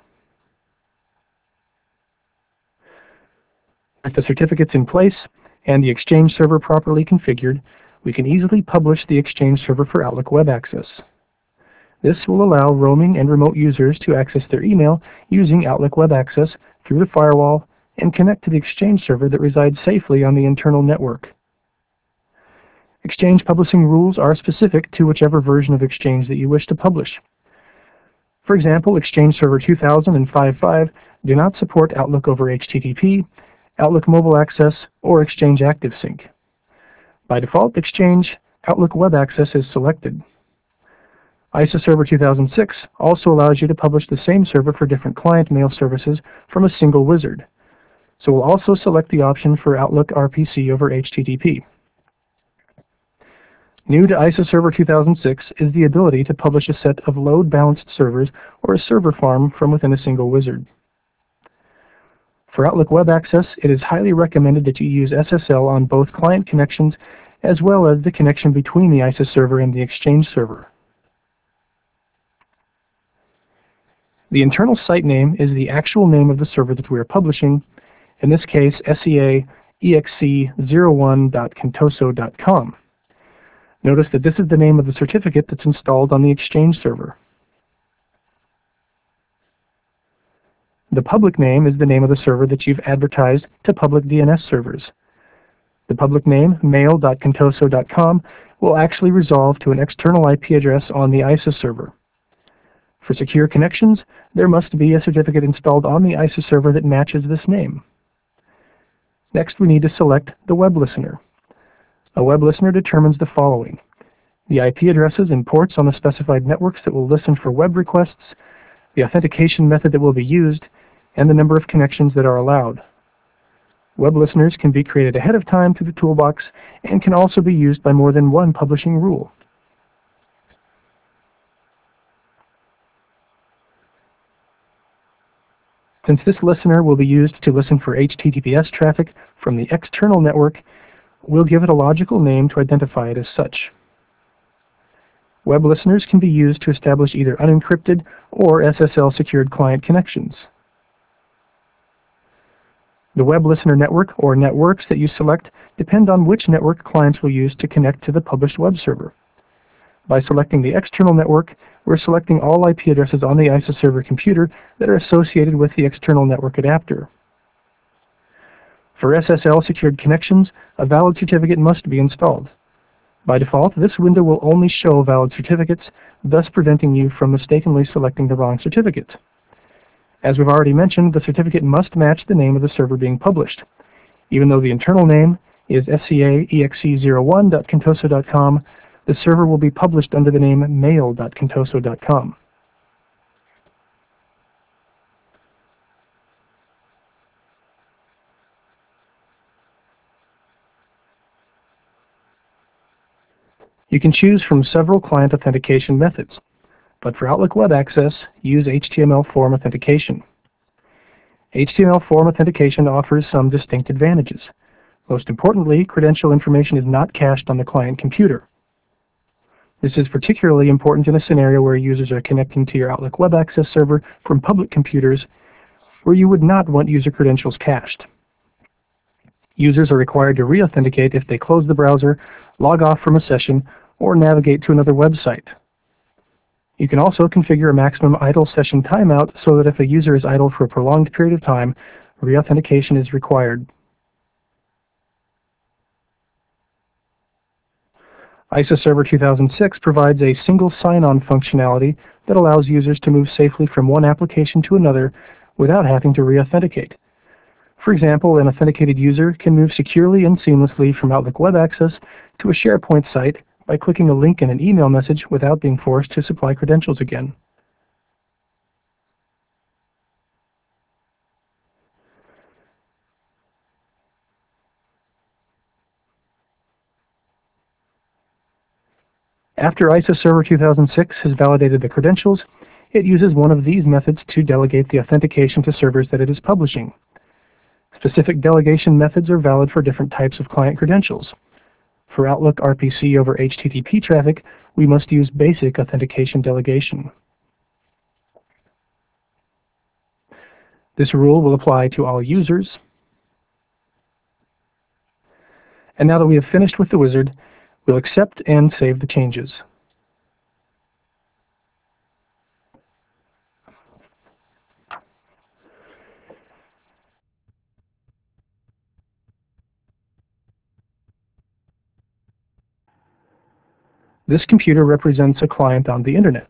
With the certificates in place and the Exchange server properly configured, we can easily publish the Exchange server for Outlook Web Access. This will allow roaming and remote users to access their email using Outlook Web Access through the firewall and connect to the Exchange server that resides safely on the internal network. Exchange publishing rules are specific to whichever version of Exchange that you wish to publish. For example, Exchange Server two thousand and five point five do not support Outlook over H T T P, Outlook Mobile Access, or Exchange ActiveSync. By default, Exchange Outlook Web Access is selected. I S A Server two thousand six also allows you to publish the same server for different client mail services from a single wizard. So we'll also select the option for Outlook R P C over H T T P. New to I S A Server two thousand six is the ability to publish a set of load-balanced servers or a server farm from within a single wizard. For Outlook Web Access, it is highly recommended that you use S S L on both client connections as well as the connection between the I S A server and the Exchange server. The internal site name is the actual name of the server that we are publishing, in this case S E A E X C zero one dot contoso dot com. Notice that this is the name of the certificate that's installed on the Exchange server. The public name is the name of the server that you've advertised to public D N S servers. The public name, mail dot contoso dot com, will actually resolve to an external I P address on the I S A server. For secure connections, there must be a certificate installed on the I S A server that matches this name. Next, we need to select the web listener. A web listener determines the following: the I P addresses and ports on the specified networks that will listen for web requests, the authentication method that will be used, and the number of connections that are allowed. Web listeners can be created ahead of time through the toolbox and can also be used by more than one publishing rule. Since this listener will be used to listen for H T T P S traffic from the external network, we'll give it a logical name to identify it as such. Web listeners can be used to establish either unencrypted or S S L secured client connections. The web listener network or networks that you select depend on which network clients will use to connect to the published web server. By selecting the external network, we're selecting all I P addresses on the ISOServer computer that are associated with the external network adapter. For S S L secured connections, a valid certificate must be installed. By default, this window will only show valid certificates, thus preventing you from mistakenly selecting the wrong certificate. As we've already mentioned, the certificate must match the name of the server being published. Even though the internal name is S C A E X E zero one dot contoso dot com, the server will be published under the name mail dot contoso dot com. You can choose from several client authentication methods, but for Outlook Web Access, use H T M L form authentication. H T M L form authentication offers some distinct advantages. Most importantly, credential information is not cached on the client computer. This is particularly important in a scenario where users are connecting to your Outlook Web Access server from public computers where you would not want user credentials cached. Users are required to re-authenticate if they close the browser, log off from a session, or navigate to another website. You can also configure a maximum idle session timeout so that if a user is idle for a prolonged period of time, re-authentication is required. ISOServer two thousand six provides a single sign-on functionality that allows users to move safely from one application to another without having to re-authenticate. For example, an authenticated user can move securely and seamlessly from Outlook Web Access to a SharePoint site by clicking a link in an email message without being forced to supply credentials again. After ISOServer two thousand six has validated the credentials, it uses one of these methods to delegate the authentication to servers that it is publishing. Specific delegation methods are valid for different types of client credentials. For Outlook R P C over H T T P traffic, we must use basic authentication delegation. This rule will apply to all users. And now that we have finished with the wizard, we'll accept and save the changes. This computer represents a client on the internet.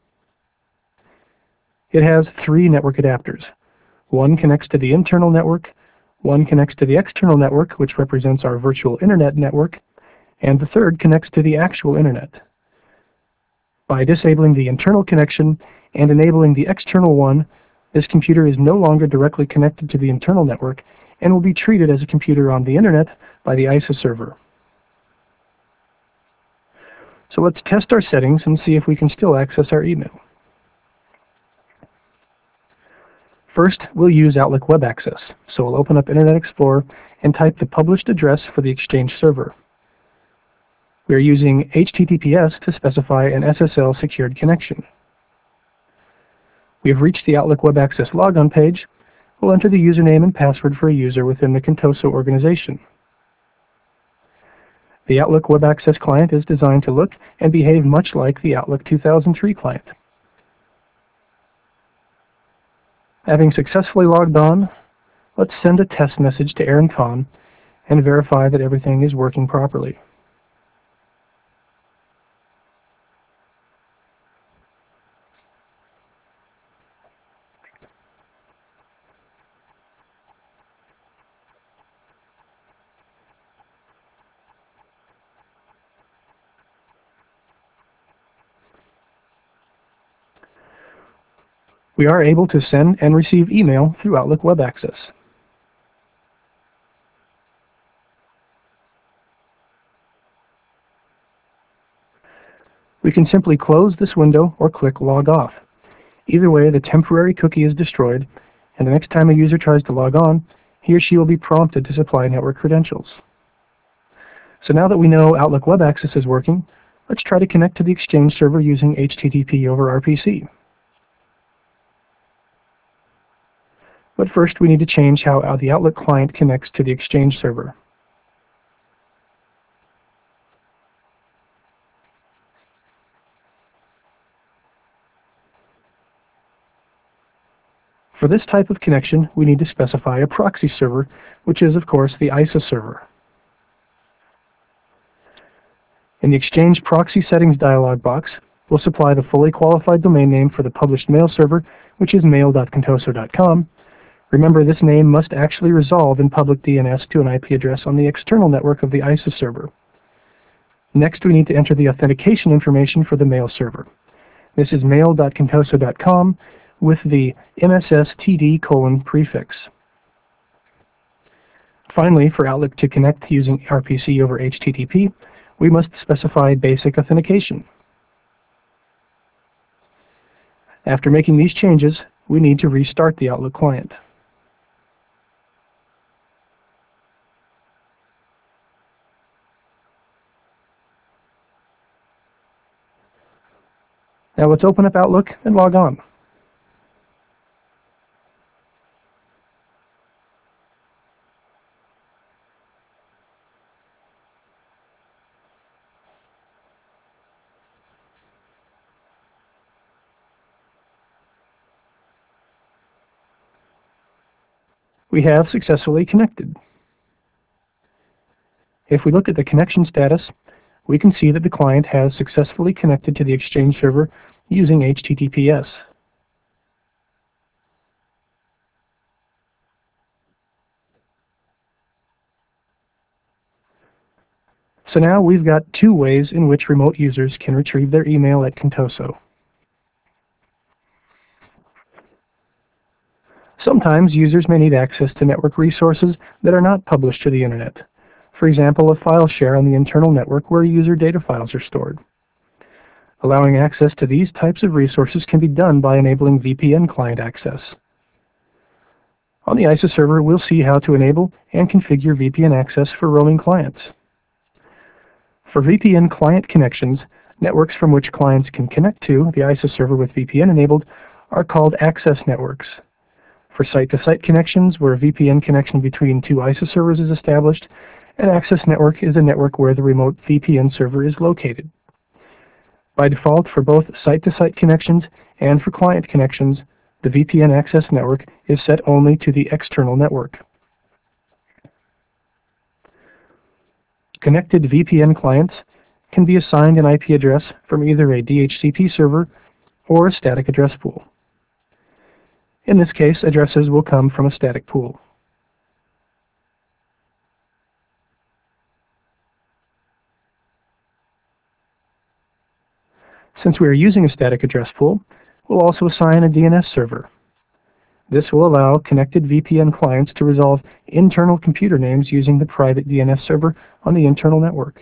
It has three network adapters. One connects to the internal network, one connects to the external network, which represents our virtual internet network, and the third connects to the actual internet. By disabling the internal connection and enabling the external one, this computer is no longer directly connected to the internal network and will be treated as a computer on the internet by the ISOServer. So let's test our settings and see if we can still access our email. First, we'll use Outlook Web Access, so we'll open up Internet Explorer and type the published address for the Exchange server. We are using H T T P S to specify an S S L secured connection. We have reached the Outlook Web Access logon page. We'll enter the username and password for a user within the Contoso organization. The Outlook Web Access client is designed to look and behave much like the Outlook two thousand three client. Having successfully logged on, let's send a test message to Aaron Kahn and verify that everything is working properly. We are able to send and receive email through Outlook Web Access. We can simply close this window or click Log Off. Either way, the temporary cookie is destroyed, and the next time a user tries to log on, he or she will be prompted to supply network credentials. So now that we know Outlook Web Access is working, let's try to connect to the Exchange server using H T T P over R P C. But first, we need to change how the Outlook client connects to the Exchange server. For this type of connection, we need to specify a proxy server, which is, of course, the I S A server. In the Exchange Proxy Settings dialog box, we'll supply the fully qualified domain name for the published mail server, which is mail dot contoso dot com. Remember, this name must actually resolve in public D N S to an I P address on the external network of the I S A server. Next, we need to enter the authentication information for the mail server. This is mail dot contoso dot com with the M S S T D colon prefix. Finally, for Outlook to connect using R P C over H T T P, we must specify basic authentication. After making these changes, we need to restart the Outlook client. Now let's open up Outlook and log on. We have successfully connected. If we look at the connection status, we can see that the client has successfully connected to the Exchange server using H T T P S. So now we've got two ways in which remote users can retrieve their email at Contoso. Sometimes users may need access to network resources that are not published to the Internet. For example, a file share on the internal network where user data files are stored. Allowing access to these types of resources can be done by enabling V P N client access. On the I S A server, we'll see how to enable and configure V P N access for roaming clients. For V P N client connections, networks from which clients can connect to the I S A server with V P N enabled are called access networks. For site-to-site connections, where a V P N connection between two I S A servers is established, an access network is a network where the remote V P N server is located. By default, for both site-to-site connections and for client connections, the V P N access network is set only to the external network. Connected V P N clients can be assigned an I P address from either a D H C P server or a static address pool. In this case, addresses will come from a static pool. Since we are using a static address pool, we'll also assign a D N S server. This will allow connected V P N clients to resolve internal computer names using the private D N S server on the internal network.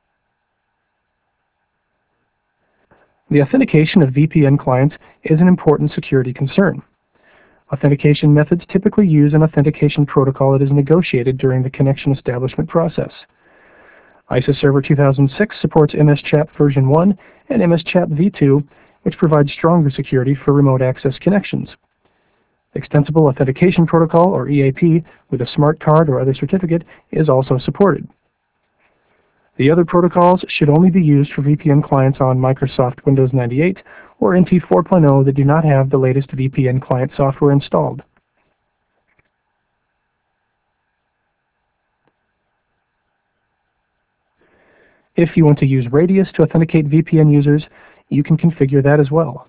The authentication of V P N clients is an important security concern. Authentication methods typically use an authentication protocol that is negotiated during the connection establishment process. I S A Server two thousand six supports M S CHAP version one and M S CHAP v two, which provides stronger security for remote access connections. Extensible Authentication Protocol, or E A P, with a smart card or other certificate is also supported. The other protocols should only be used for V P N clients on Microsoft Windows ninety-eight or N T four point oh that do not have the latest V P N client software installed. If you want to use Radius to authenticate V P N users, you can configure that as well.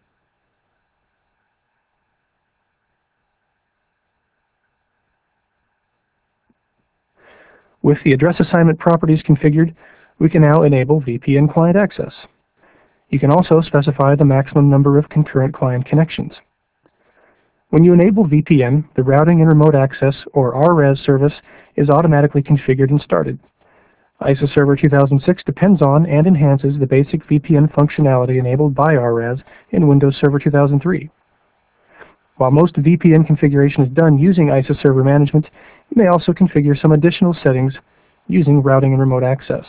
With the address assignment properties configured, we can now enable V P N client access. You can also specify the maximum number of concurrent client connections. When you enable V P N, the Routing and Remote Access, or R R A S service, is automatically configured and started. I S O Server two thousand six depends on and enhances the basic V P N functionality enabled by R R A S in Windows Server two thousand three. While most V P N configuration is done using I S O Server Management, you may also configure some additional settings using routing and remote access.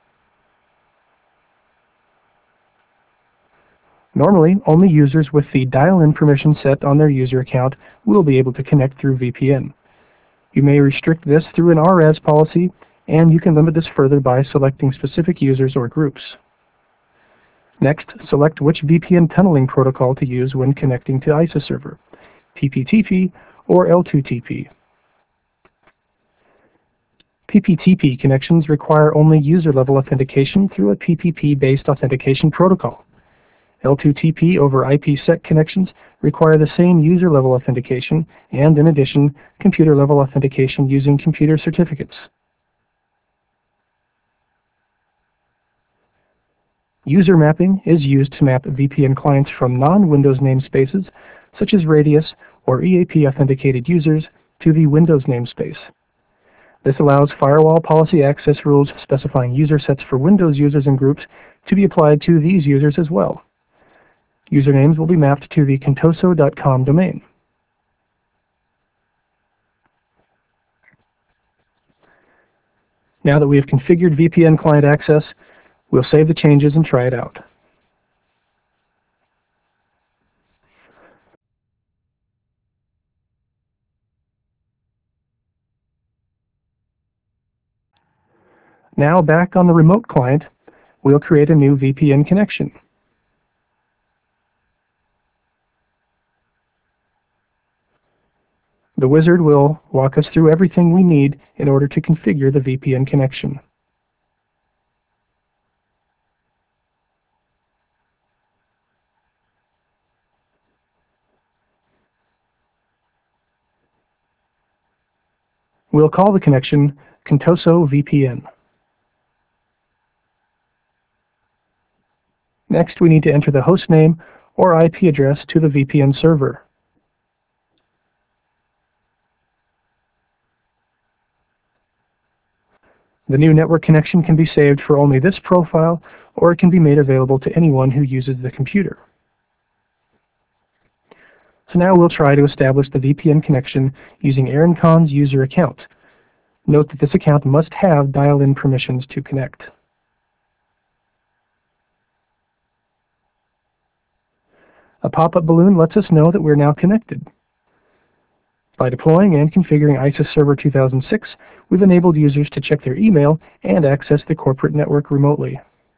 Normally, only users with the dial-in permission set on their user account will be able to connect through V P N. You may restrict this through an R R A S policy, and you can limit this further by selecting specific users or groups. Next, select which V P N tunneling protocol to use when connecting to I S O Server, P P T P or L two T P. P P T P connections require only user-level authentication through a P P P-based authentication protocol. L two T P over I P sec connections require the same user-level authentication and, in addition, computer-level authentication using computer certificates. User mapping is used to map V P N clients from non-Windows namespaces, such as Radius or E A P-authenticated users, to the Windows namespace. This allows firewall policy access rules specifying user sets for Windows users and groups to be applied to these users as well. Usernames will be mapped to the contoso dot com domain. Now that we have configured V P N client access, we'll save the changes and try it out. Now back on the remote client, we'll create a new V P N connection. The wizard will walk us through everything we need in order to configure the V P N connection. We'll call the connection Contoso V P N. Next, we need to enter the host name or I P address to the V P N server. The new network connection can be saved for only this profile, or it can be made available to anyone who uses the computer. So now we'll try to establish the V P N connection using AaronCon's user account. Note that this account must have dial-in permissions to connect. A pop-up balloon lets us know that we're now connected. By deploying and configuring I S O Server two thousand six, we've enabled users to check their email and access the corporate network remotely.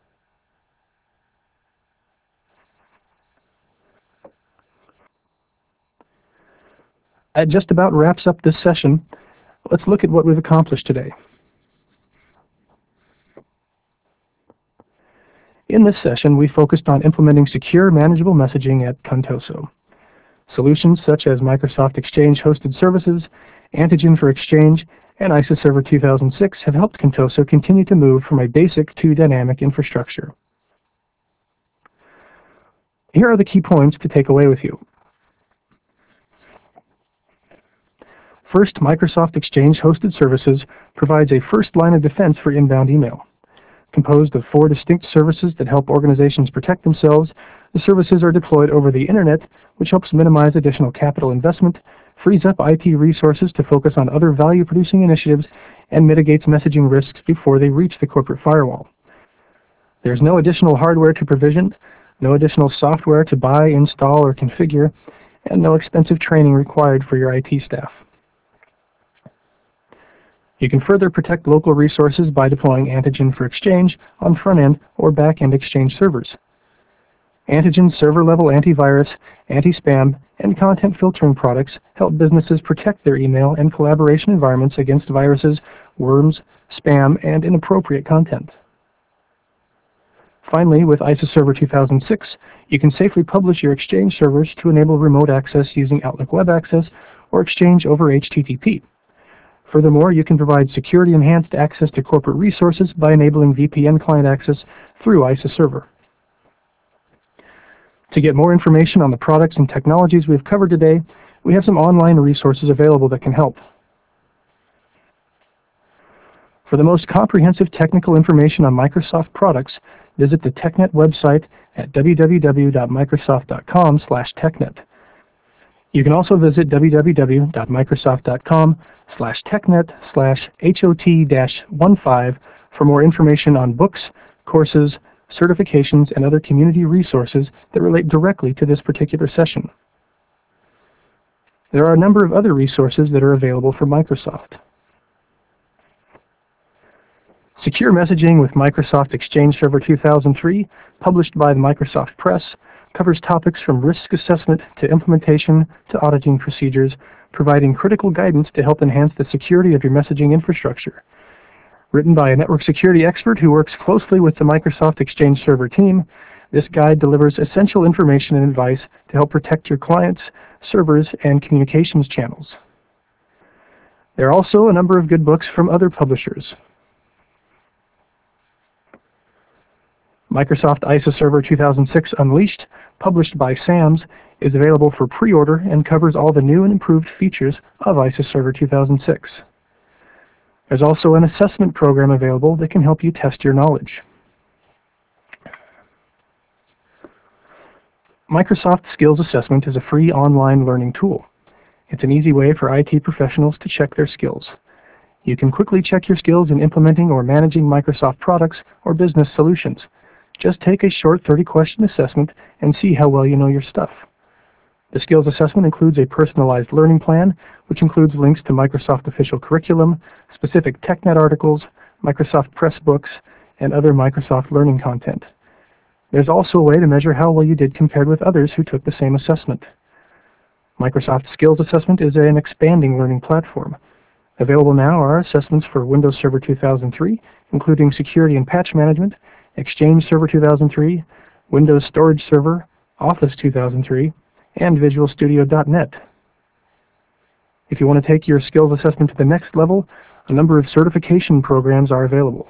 That just about wraps up this session. Let's look at what we've accomplished today. In this session, we focused on implementing secure, manageable messaging at Contoso. Solutions such as Microsoft Exchange hosted services, Antigen for Exchange, and I S O Server two thousand six have helped Contoso continue to move from a basic to dynamic infrastructure. Here are the key points to take away with you. First, Microsoft Exchange hosted services provides a first line of defense for inbound email. Composed of four distinct services that help organizations protect themselves, the services are deployed over the Internet, which helps minimize additional capital investment, frees up I T resources to focus on other value-producing initiatives, and mitigates messaging risks before they reach the corporate firewall. There's no additional hardware to provision, no additional software to buy, install, or configure, and no expensive training required for your I T staff. You can further protect local resources by deploying Antigen for Exchange on front-end or back-end Exchange servers. Antigen's server-level antivirus, anti-spam, and content filtering products help businesses protect their email and collaboration environments against viruses, worms, spam, and inappropriate content. Finally, with I S O Server two thousand six, you can safely publish your Exchange servers to enable remote access using Outlook Web Access or Exchange over H T T P. Furthermore, you can provide security-enhanced access to corporate resources by enabling V P N client access through I S O Server. To get more information on the products and technologies we've covered today, we have some online resources available that can help. For the most comprehensive technical information on Microsoft products, visit the TechNet website at w w w dot microsoft dot com slash technet. You can also visit w w w dot microsoft dot com slash technet slash H O T dash fifteen for more information on books, courses, certifications, and other community resources that relate directly to this particular session. There are a number of other resources that are available for Microsoft. Secure Messaging with Microsoft Exchange Server two thousand three, published by the Microsoft Press, covers topics from risk assessment to implementation to auditing procedures, providing critical guidance to help enhance the security of your messaging infrastructure. Written by a network security expert who works closely with the Microsoft Exchange Server team, this guide delivers essential information and advice to help protect your clients, servers, and communications channels. There are also a number of good books from other publishers. Microsoft I S O Server two thousand six Unleashed, published by SAMS, is available for pre-order and covers all the new and improved features of I S O Server two thousand six. There's also an assessment program available that can help you test your knowledge. Microsoft Skills Assessment is a free online learning tool. It's an easy way for I T professionals to check their skills. You can quickly check your skills in implementing or managing Microsoft products or business solutions. Just take a short thirty question assessment and see how well you know your stuff. The skills assessment includes a personalized learning plan, which includes links to Microsoft official curriculum, specific TechNet articles, Microsoft Press books, and other Microsoft learning content. There's also a way to measure how well you did compared with others who took the same assessment. Microsoft Skills Assessment is an expanding learning platform. Available now are assessments for Windows Server two thousand three, including security and patch management, Exchange Server two thousand three, Windows Storage Server, Office two thousand three, and Visual Studio dot net. If you want to take your skills assessment to the next level, a number of certification programs are available.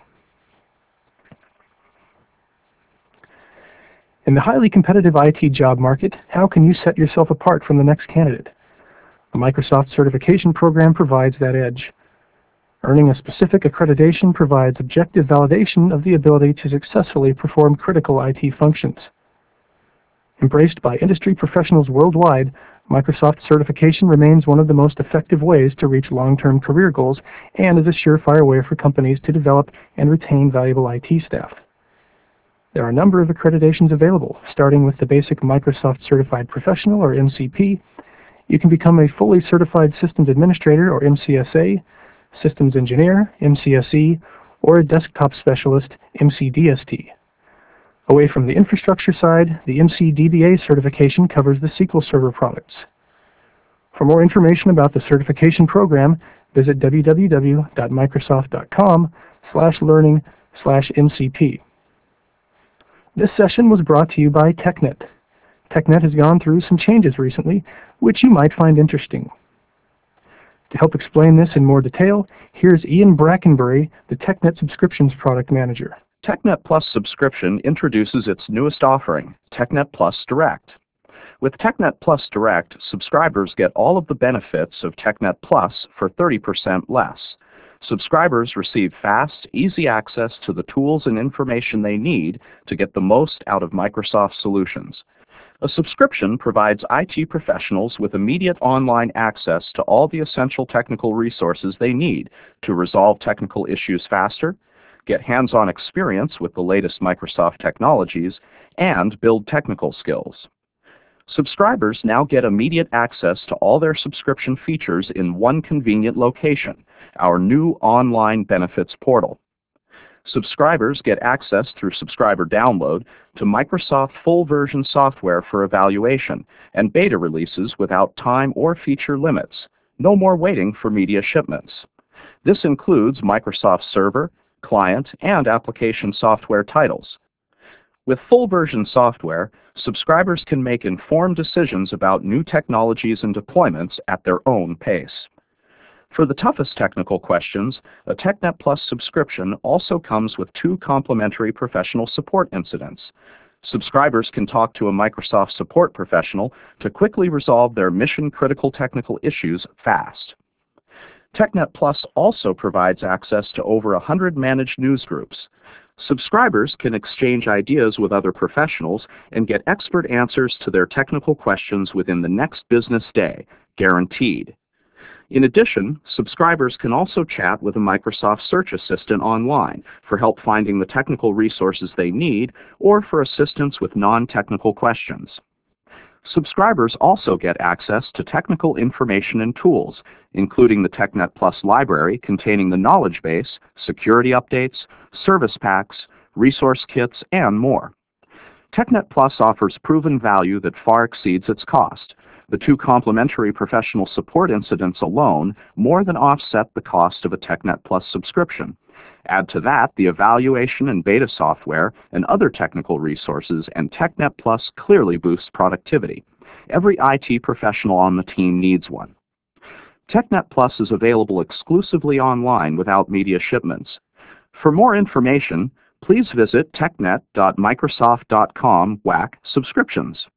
In the highly competitive I T job market, how can you set yourself apart from the next candidate? The Microsoft Certification Program provides that edge. Earning a specific accreditation provides objective validation of the ability to successfully perform critical I T functions. Embraced by industry professionals worldwide, Microsoft certification remains one of the most effective ways to reach long-term career goals and is a surefire way for companies to develop and retain valuable I T staff. There are a number of accreditations available, starting with the basic Microsoft Certified Professional, or M C P. You can become a fully certified Systems Administrator, or M C S A, Systems Engineer, M C S E, or a Desktop Specialist, M C D S T. Away from the infrastructure side, the M C D B A certification covers the S Q L Server products. For more information about the certification program, visit w w w dot microsoft dot com slash learning slash M C P. This session was brought to you by TechNet. TechNet has gone through some changes recently, which you might find interesting. To help explain this in more detail, here's Ian Brackenbury, the TechNet Subscriptions Product Manager. TechNet Plus subscription introduces its newest offering, TechNet Plus Direct. With TechNet Plus Direct, subscribers get all of the benefits of TechNet Plus for thirty percent less. Subscribers receive fast, easy access to the tools and information they need to get the most out of Microsoft solutions. A subscription provides I T professionals with immediate online access to all the essential technical resources they need to resolve technical issues faster, get hands-on experience with the latest Microsoft technologies, and build technical skills. Subscribers now get immediate access to all their subscription features in one convenient location, our new online benefits portal. Subscribers get access through subscriber download to Microsoft full version software for evaluation and beta releases without time or feature limits. No more waiting for media shipments. This includes Microsoft Server, client, and application software titles. With full version software, subscribers can make informed decisions about new technologies and deployments at their own pace. For the toughest technical questions, a TechNet Plus subscription also comes with two complimentary professional support incidents. Subscribers can talk to a Microsoft support professional to quickly resolve their mission-critical technical issues fast. TechNet Plus also provides access to over one hundred managed news groups. Subscribers can exchange ideas with other professionals and get expert answers to their technical questions within the next business day, guaranteed. In addition, subscribers can also chat with a Microsoft Search Assistant online for help finding the technical resources they need or for assistance with non-technical questions. Subscribers also get access to technical information and tools, including the TechNet Plus library containing the knowledge base, security updates, service packs, resource kits, and more. TechNet Plus offers proven value that far exceeds its cost. The two complimentary professional support incidents alone more than offset the cost of a TechNet Plus subscription. Add to that the evaluation and beta software and other technical resources, and TechNet Plus clearly boosts productivity. Every I T professional on the team needs one. TechNet Plus is available exclusively online without media shipments. For more information, please visit technet dot microsoft dot com slash subscriptions.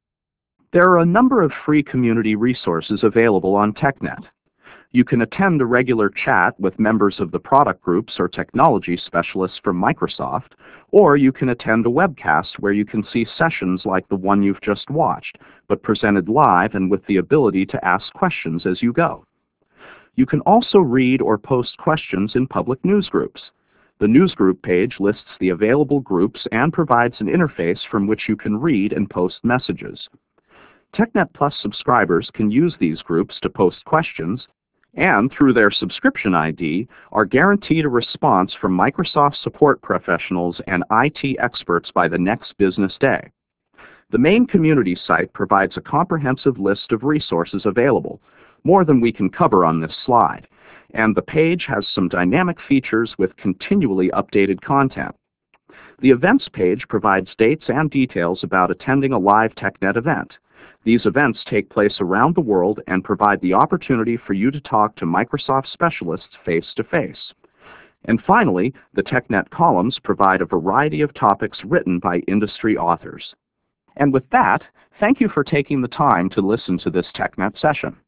There are a number of free community resources available on TechNet. You can attend a regular chat with members of the product groups or technology specialists from Microsoft, or you can attend a webcast where you can see sessions like the one you've just watched, but presented live and with the ability to ask questions as you go. You can also read or post questions in public news groups. The newsgroup page lists the available groups and provides an interface from which you can read and post messages. TechNet Plus subscribers can use these groups to post questions, and through their subscription I D are guaranteed a response from Microsoft support professionals and I T experts by the next business day. The main community site provides a comprehensive list of resources available, more than we can cover on this slide, and the page has some dynamic features with continually updated content. The events page provides dates and details about attending a live TechNet event. These events take place around the world and provide the opportunity for you to talk to Microsoft specialists face-to-face. And finally, the TechNet columns provide a variety of topics written by industry authors. And with that, thank you for taking the time to listen to this TechNet session.